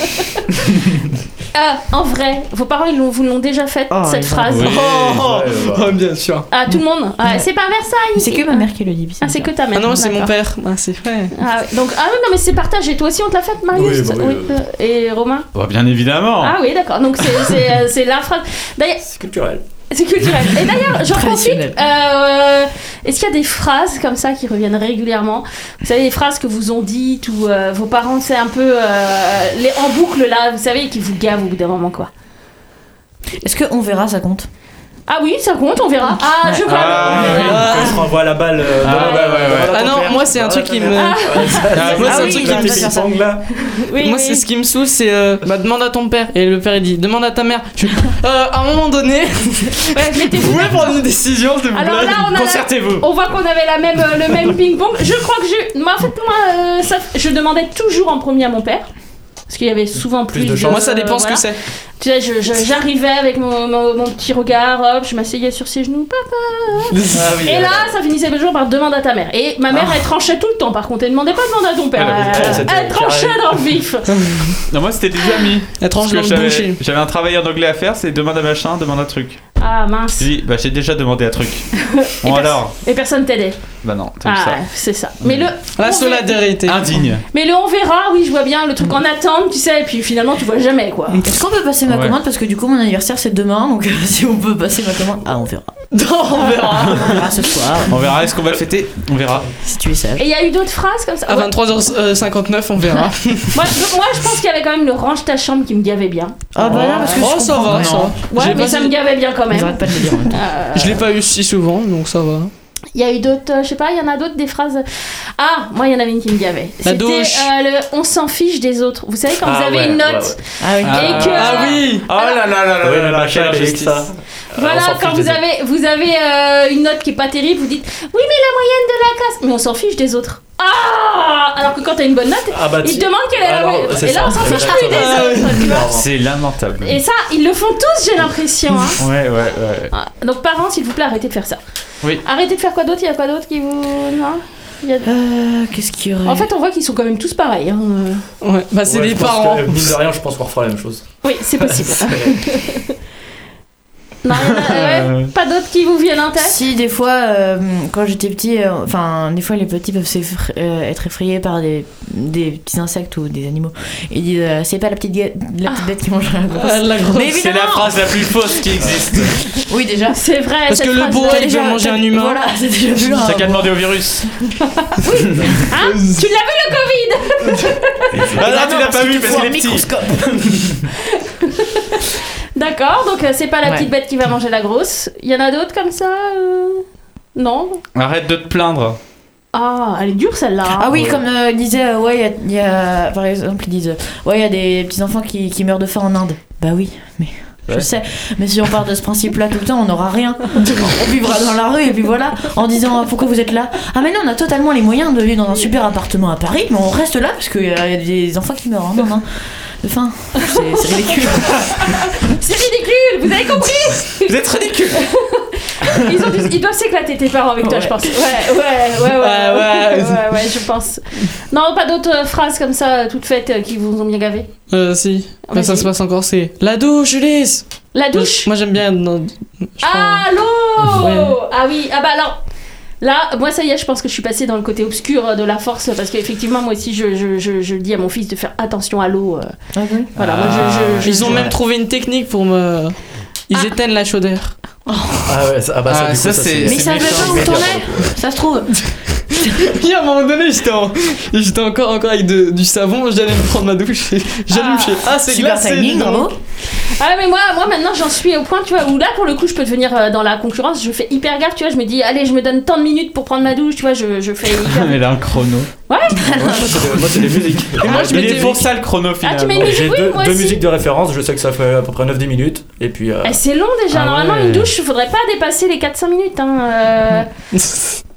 Ah, en vrai, vos parents ils l'ont, vous l'ont déjà faite Oh, cette ils phrase. Oui. Oh, Ouais, bah. oh, bien sûr. Ah, tout le monde. Ah, c'est pas Versailles. Mais c'est que ma mère qui le dit. Ah, c'est que ta mère. Ah non, c'est mon D'accord. père. Ah, c'est vrai. Ah, ouais. Donc, ah oui, non, mais c'est partagé. Toi aussi, on te l'a faite, Marius. Oui, bah oui, euh, Et Romain. Bah, bien évidemment. Ah oui, d'accord. Donc, c'est, c'est, euh, c'est la phrase. D'ailleurs, C'est culturel. c'est culturel. Et d'ailleurs, j'en profite. Traditionnel. euh, est-ce qu'il y a des phrases comme ça qui reviennent régulièrement? Vous savez, des phrases que vous ont dites ou euh, vos parents, c'est un peu euh, les en boucle là, vous savez, qui vous gavent au bout d'un moment, quoi. Est-ce qu'on verra, ça compte? Ah oui, ça compte, on verra. Ah, je vois. Ah, on verra. Quand il se renvoie la balle. euh, Ah, dans la ouais, balle, ouais, ouais. voilà Ah ton non, père. moi, c'est un Voilà truc ta qui mère. me- Ouais, Ah, moi, Ah c'est un oui, truc il qui va me pas faire ça. ping-pong, là. Oui, Moi, oui. c'est ce qui me saoule, c'est euh, bah, demande à ton père. Et le père, il dit demande à ta mère. Je... Euh, à un moment donné, Ouais, mettez-vous vous pouvez d'accord. prendre une décision, s'il vous plaît. Alors là, on a la- Concertez-vous. On voit qu'on avait la même, euh, le même ping-pong. Je crois que je. Moi, en fait, moi, euh, ça, je demandais toujours en premier à mon père. Parce qu'il y avait souvent plus, Plus de chance. Moi, ça dépend euh, ce voilà. que c'est. Tu sais, je- je- j'arrivais avec mon, mon, mon petit regard, hop, je m'asseyais sur ses genoux, papa. Ah oui, Et euh, là, ça finissait toujours par demande à ta mère. Et ma mère, elle tranchait tout le temps, par contre. Elle demandait pas demande à ton père. Ah, Elle, oui, c'était elle tranchait carré. dans le vif. Non, moi c'était des amis. Elle tranche Parce dans que le j'avais- boucher. J'avais un travail en anglais à faire, c'est demande à machin, demande un truc. Ah mince. Je dis, bah j'ai déjà demandé un truc. Bon pers- alors Et personne t'aidait. Bah non, t'as vu Ah, ça. c'est ça. Mais le. La on solidarité. Indigne. Mais le on verra, oui, je vois bien le truc en attente, tu sais, et puis finalement tu vois jamais quoi. Est-ce qu'on peut passer ma Ouais. commande? Parce que du coup, mon anniversaire c'est demain, donc euh, si on peut passer ma commande. Ah, on verra. On verra. On verra ce soir, On verra, est-ce qu'on va le fêter? On verra. si tu es sage. Et il y a eu d'autres phrases comme ça. À Ouais. vingt-trois heures cinquante-neuf, on verra. Moi, je- moi je pense qu'il y avait quand même le range ta chambre qui me gavait bien. Ah, bah là, parce que Oh, je ça comprends va, pas. ça va. Ouais, J'ai mais pas ça dit- me gavait bien quand Ils même. arrêtent pas de le dire en même temps. Euh, Je l'ai pas eu si souvent, donc ça va. Il y a eu d'autres, euh, je sais pas, il y en a d'autres des phrases. Ah, moi il y en avait une qui me gavait. La C'était douche. euh, le on s'en fiche des autres. Vous savez quand Ah, vous avez ouais, une note, ouais, ouais. Ah oui. Et que- Ah oui. Oh là là là là Oui, là le là, machin, quelle il est injustice. ça. on voilà, s'en quand fiche vous des autres. avez, vous avez euh, une note qui est pas terrible, vous dites oui mais la moyenne de la classe, mais on s'en fiche des autres. Ah, alors que quand t'as une bonne note, Ah bah, ils tu- te demandent quelle est la Alors, moyenne. c'est Et là ça. on s'en fiche Ah, plus des ah, autres. tu vois. C'est lamentable. Et ça, ils le font tous, j'ai l'impression. Hein. Ouais, ouais, ouais. Ah, donc parents, s'il vous plaît, arrêtez de faire ça. Oui. Arrêtez de faire quoi d'autre? Il y a quoi d'autre qui vous... Non Il y a- Euh, qu'est-ce qu'il y aurait? En fait, on voit qu'ils sont quand même tous pareils. Hein. Ouais, bah c'est Ouais, les je pense parents. que, Mine de rien, je pense qu'on refera la même chose. Oui, c'est possible. Non, il y en a- ouais, pas d'autres qui vous viennent en tête? Si, des fois, euh, quand j'étais petit, euh, enfin, des fois les petits peuvent s'effra- euh, être effrayés par des, des petits insectes ou des animaux. Ils disent euh, c'est pas la petite, gue- la petite bête qui mange la grosse. Ah, la grosse. Mais C'est la évidemment. phrase la plus fausse qui existe. Oui, déjà. C'est vrai. Parce cette que le phrase-là. bourreau, il Déjà, peut manger un t'as- humain. Voilà, c'est déjà plus grave. T'as qu'à demander au virus. Hein? Tu l'as vu le Covid? Ah là, tu l'as pas vu parce Faut un qu'il est petit. microscope. D'accord, donc euh, c'est pas la Ouais. petite bête qui va manger la grosse. Il y en a d'autres comme ça euh, Non? Arrête de te plaindre. Ah, elle est dure celle-là. Ah oui, comme euh, ils disaient, euh, ouais, il y a- il y, a, par exemple, ils disent, euh, ouais, il y a des petits enfants qui, qui meurent de faim en Inde. Bah oui, mais je Ouais. sais. Mais si on part de ce principe-là tout le temps, on n'aura rien. On vivra dans la rue et puis voilà, en disant pourquoi vous êtes là. Ah mais non, on a totalement les moyens de vivre dans un super appartement à Paris, mais on reste là parce qu'il y a des enfants qui meurent. Non, non, de faim. C'est c'est ridicule. C'est ridicule, vous avez compris? Vous êtes ridicule. Ils, ont dû- ils doivent s'éclater tes parents avec toi, Ouais. je pense. Ouais, ouais, ouais, ouais, ouais, ouais. ouais, ouais, je pense. Non, pas d'autres euh, phrases comme ça, euh, toutes faites, euh, qui vous ont bien gavé. Euh, si. Bah, ça Vas-y. se passe encore, c'est la douche, Ulysse. La douche. Moi, j'aime bien. non, je Ah, l'eau. Ouais. Ah oui, ah bah alors. Là, moi ça y est, je pense que je suis passée dans le côté obscur de la force parce qu'effectivement, moi aussi, je, je, je, je dis à mon fils de faire attention à l'eau. euh. Voilà, moi je. je, je- Ils ont je- même trouvé une technique pour me. Ils Ah. éteignent la chaudière. Ah ouais, ça, ah bah ça, Ah, du coup, ça, ça, c'est- c'est. Mais c'est ça veut méchant. pas où t'en es. Ça se trouve. Puis à un moment donné, j'étais, en- j'étais encore, encore avec de- du savon, j'allais me prendre ma douche. et J'allume, Ah. je fais, ah, c'est Super glacé. timing, dis donc. bravo. Ah mais moi, moi maintenant j'en suis au point, tu vois, où là pour le coup je peux devenir euh, dans la concurrence, je fais hyper gaffe, tu vois, je me dis allez je me donne tant de minutes pour prendre ma douche, tu vois, je, je fais hyper... Elle a un chrono. Moi, c'est des- moi, c'est des musiques. Et moi, je Il m'étais est pour ça le chrono Ah tu mets finalement. une musique, J'ai oui, deux, moi deux aussi. musiques de référence, je sais que ça fait à peu près neuf dix minutes. Et puis. euh, Eh, c'est long déjà, Ah normalement ouais. une douche, il faudrait pas dépasser les quatre cinq minutes. Hein, euh.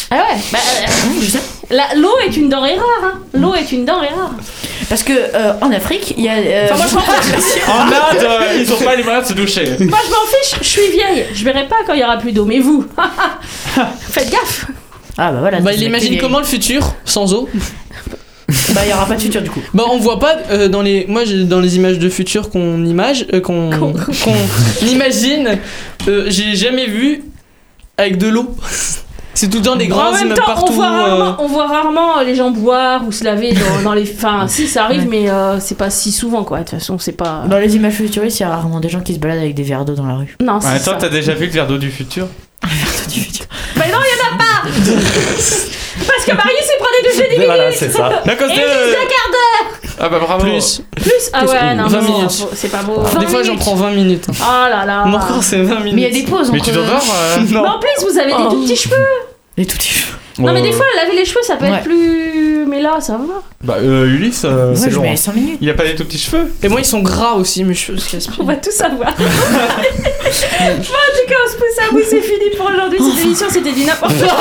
Ah ouais, bah, euh, je sais. La- l'eau est une denrée rare. Hein. L'eau est une denrée rare. Parce que euh, en Afrique, il y a. Euh... Enfin, moi, je m'en fiche. En Inde, euh, ils ont pas les moyens de se doucher. Moi, je m'en fiche. Je suis vieille. Je verrai pas quand il y aura plus d'eau. Mais vous, faites gaffe. Ah bah voilà. Bah, il imagine comment le futur sans eau. Bah, il y aura pas de futur du coup. Bah, on voit pas euh, dans les. Moi, j'ai- dans les images de futur qu'on image, euh, qu'on Qu'on- qu'on imagine, euh, j'ai jamais vu avec de l'eau. C'est tout le temps des grands En même immeubles temps, partout. on voit euh, rarement, on voit rarement les gens boire ou se laver dans, dans les. Enfin, si ça arrive, mais euh, c'est pas si souvent quoi. De toute façon, c'est pas. Dans les images futuristes, il y a rarement des gens qui se baladent avec des verres d'eau dans la rue. Non, En c'est même temps, ça. t'as déjà vu le verre d'eau du futur? Du futur. Mais non, il y en a pas. Parce que Marius il prend des douches de dix Voilà, minutes. c'est ça. À cause Et de... il d'un quart d'heure. Ah bah bravo. Plus. Plus. Ah Plus, ouais, non, vingt non, minutes. faut- c'est pas beau. Des fois, j'en prends vingt minutes. Oh là là. Mon corps, c'est vingt minutes. Mais il y a des pauses Mais entre. tu t'endors euh... Mais en plus, vous avez des Oh. tout petits cheveux. Les tout petits cheveux. Non, mais des Euh, fois, laver les cheveux, ça peut Ouais. être plus. Mais là, ça va. Bah euh, Ulysse, euh, Ouais, c'est je long. mets hein. cinq minutes. Il a pas des tout petits cheveux? Et moi, ils sont gras aussi, mes cheveux se cassent. On va tout savoir. Bon, en tout cas, on se pousse à bout, c'est fini pour aujourd'hui. Cette émission, c'était du n'importe quoi.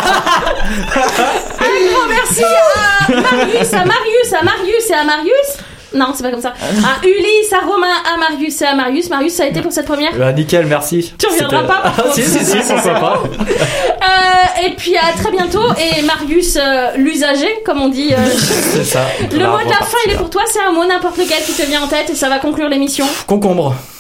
Un grand merci à Marius, à Marius, à Marius et à Marius. Non, c'est pas comme ça. À Ulysse, à Romain, à Marius et à Marius. Marius, ça a été pour cette première. Bah, nickel, merci. Tu reviendras C'était- pas, par Ah, contre. si, si, si, pourquoi pas. Euh, et puis à très bientôt. Et Marius, euh, l'usager, comme on dit. euh, C'est ça. le Là, mot on de la fin, repartira. il est pour toi. C'est un mot n'importe lequel qui te vient en tête et ça va conclure l'émission. Concombre.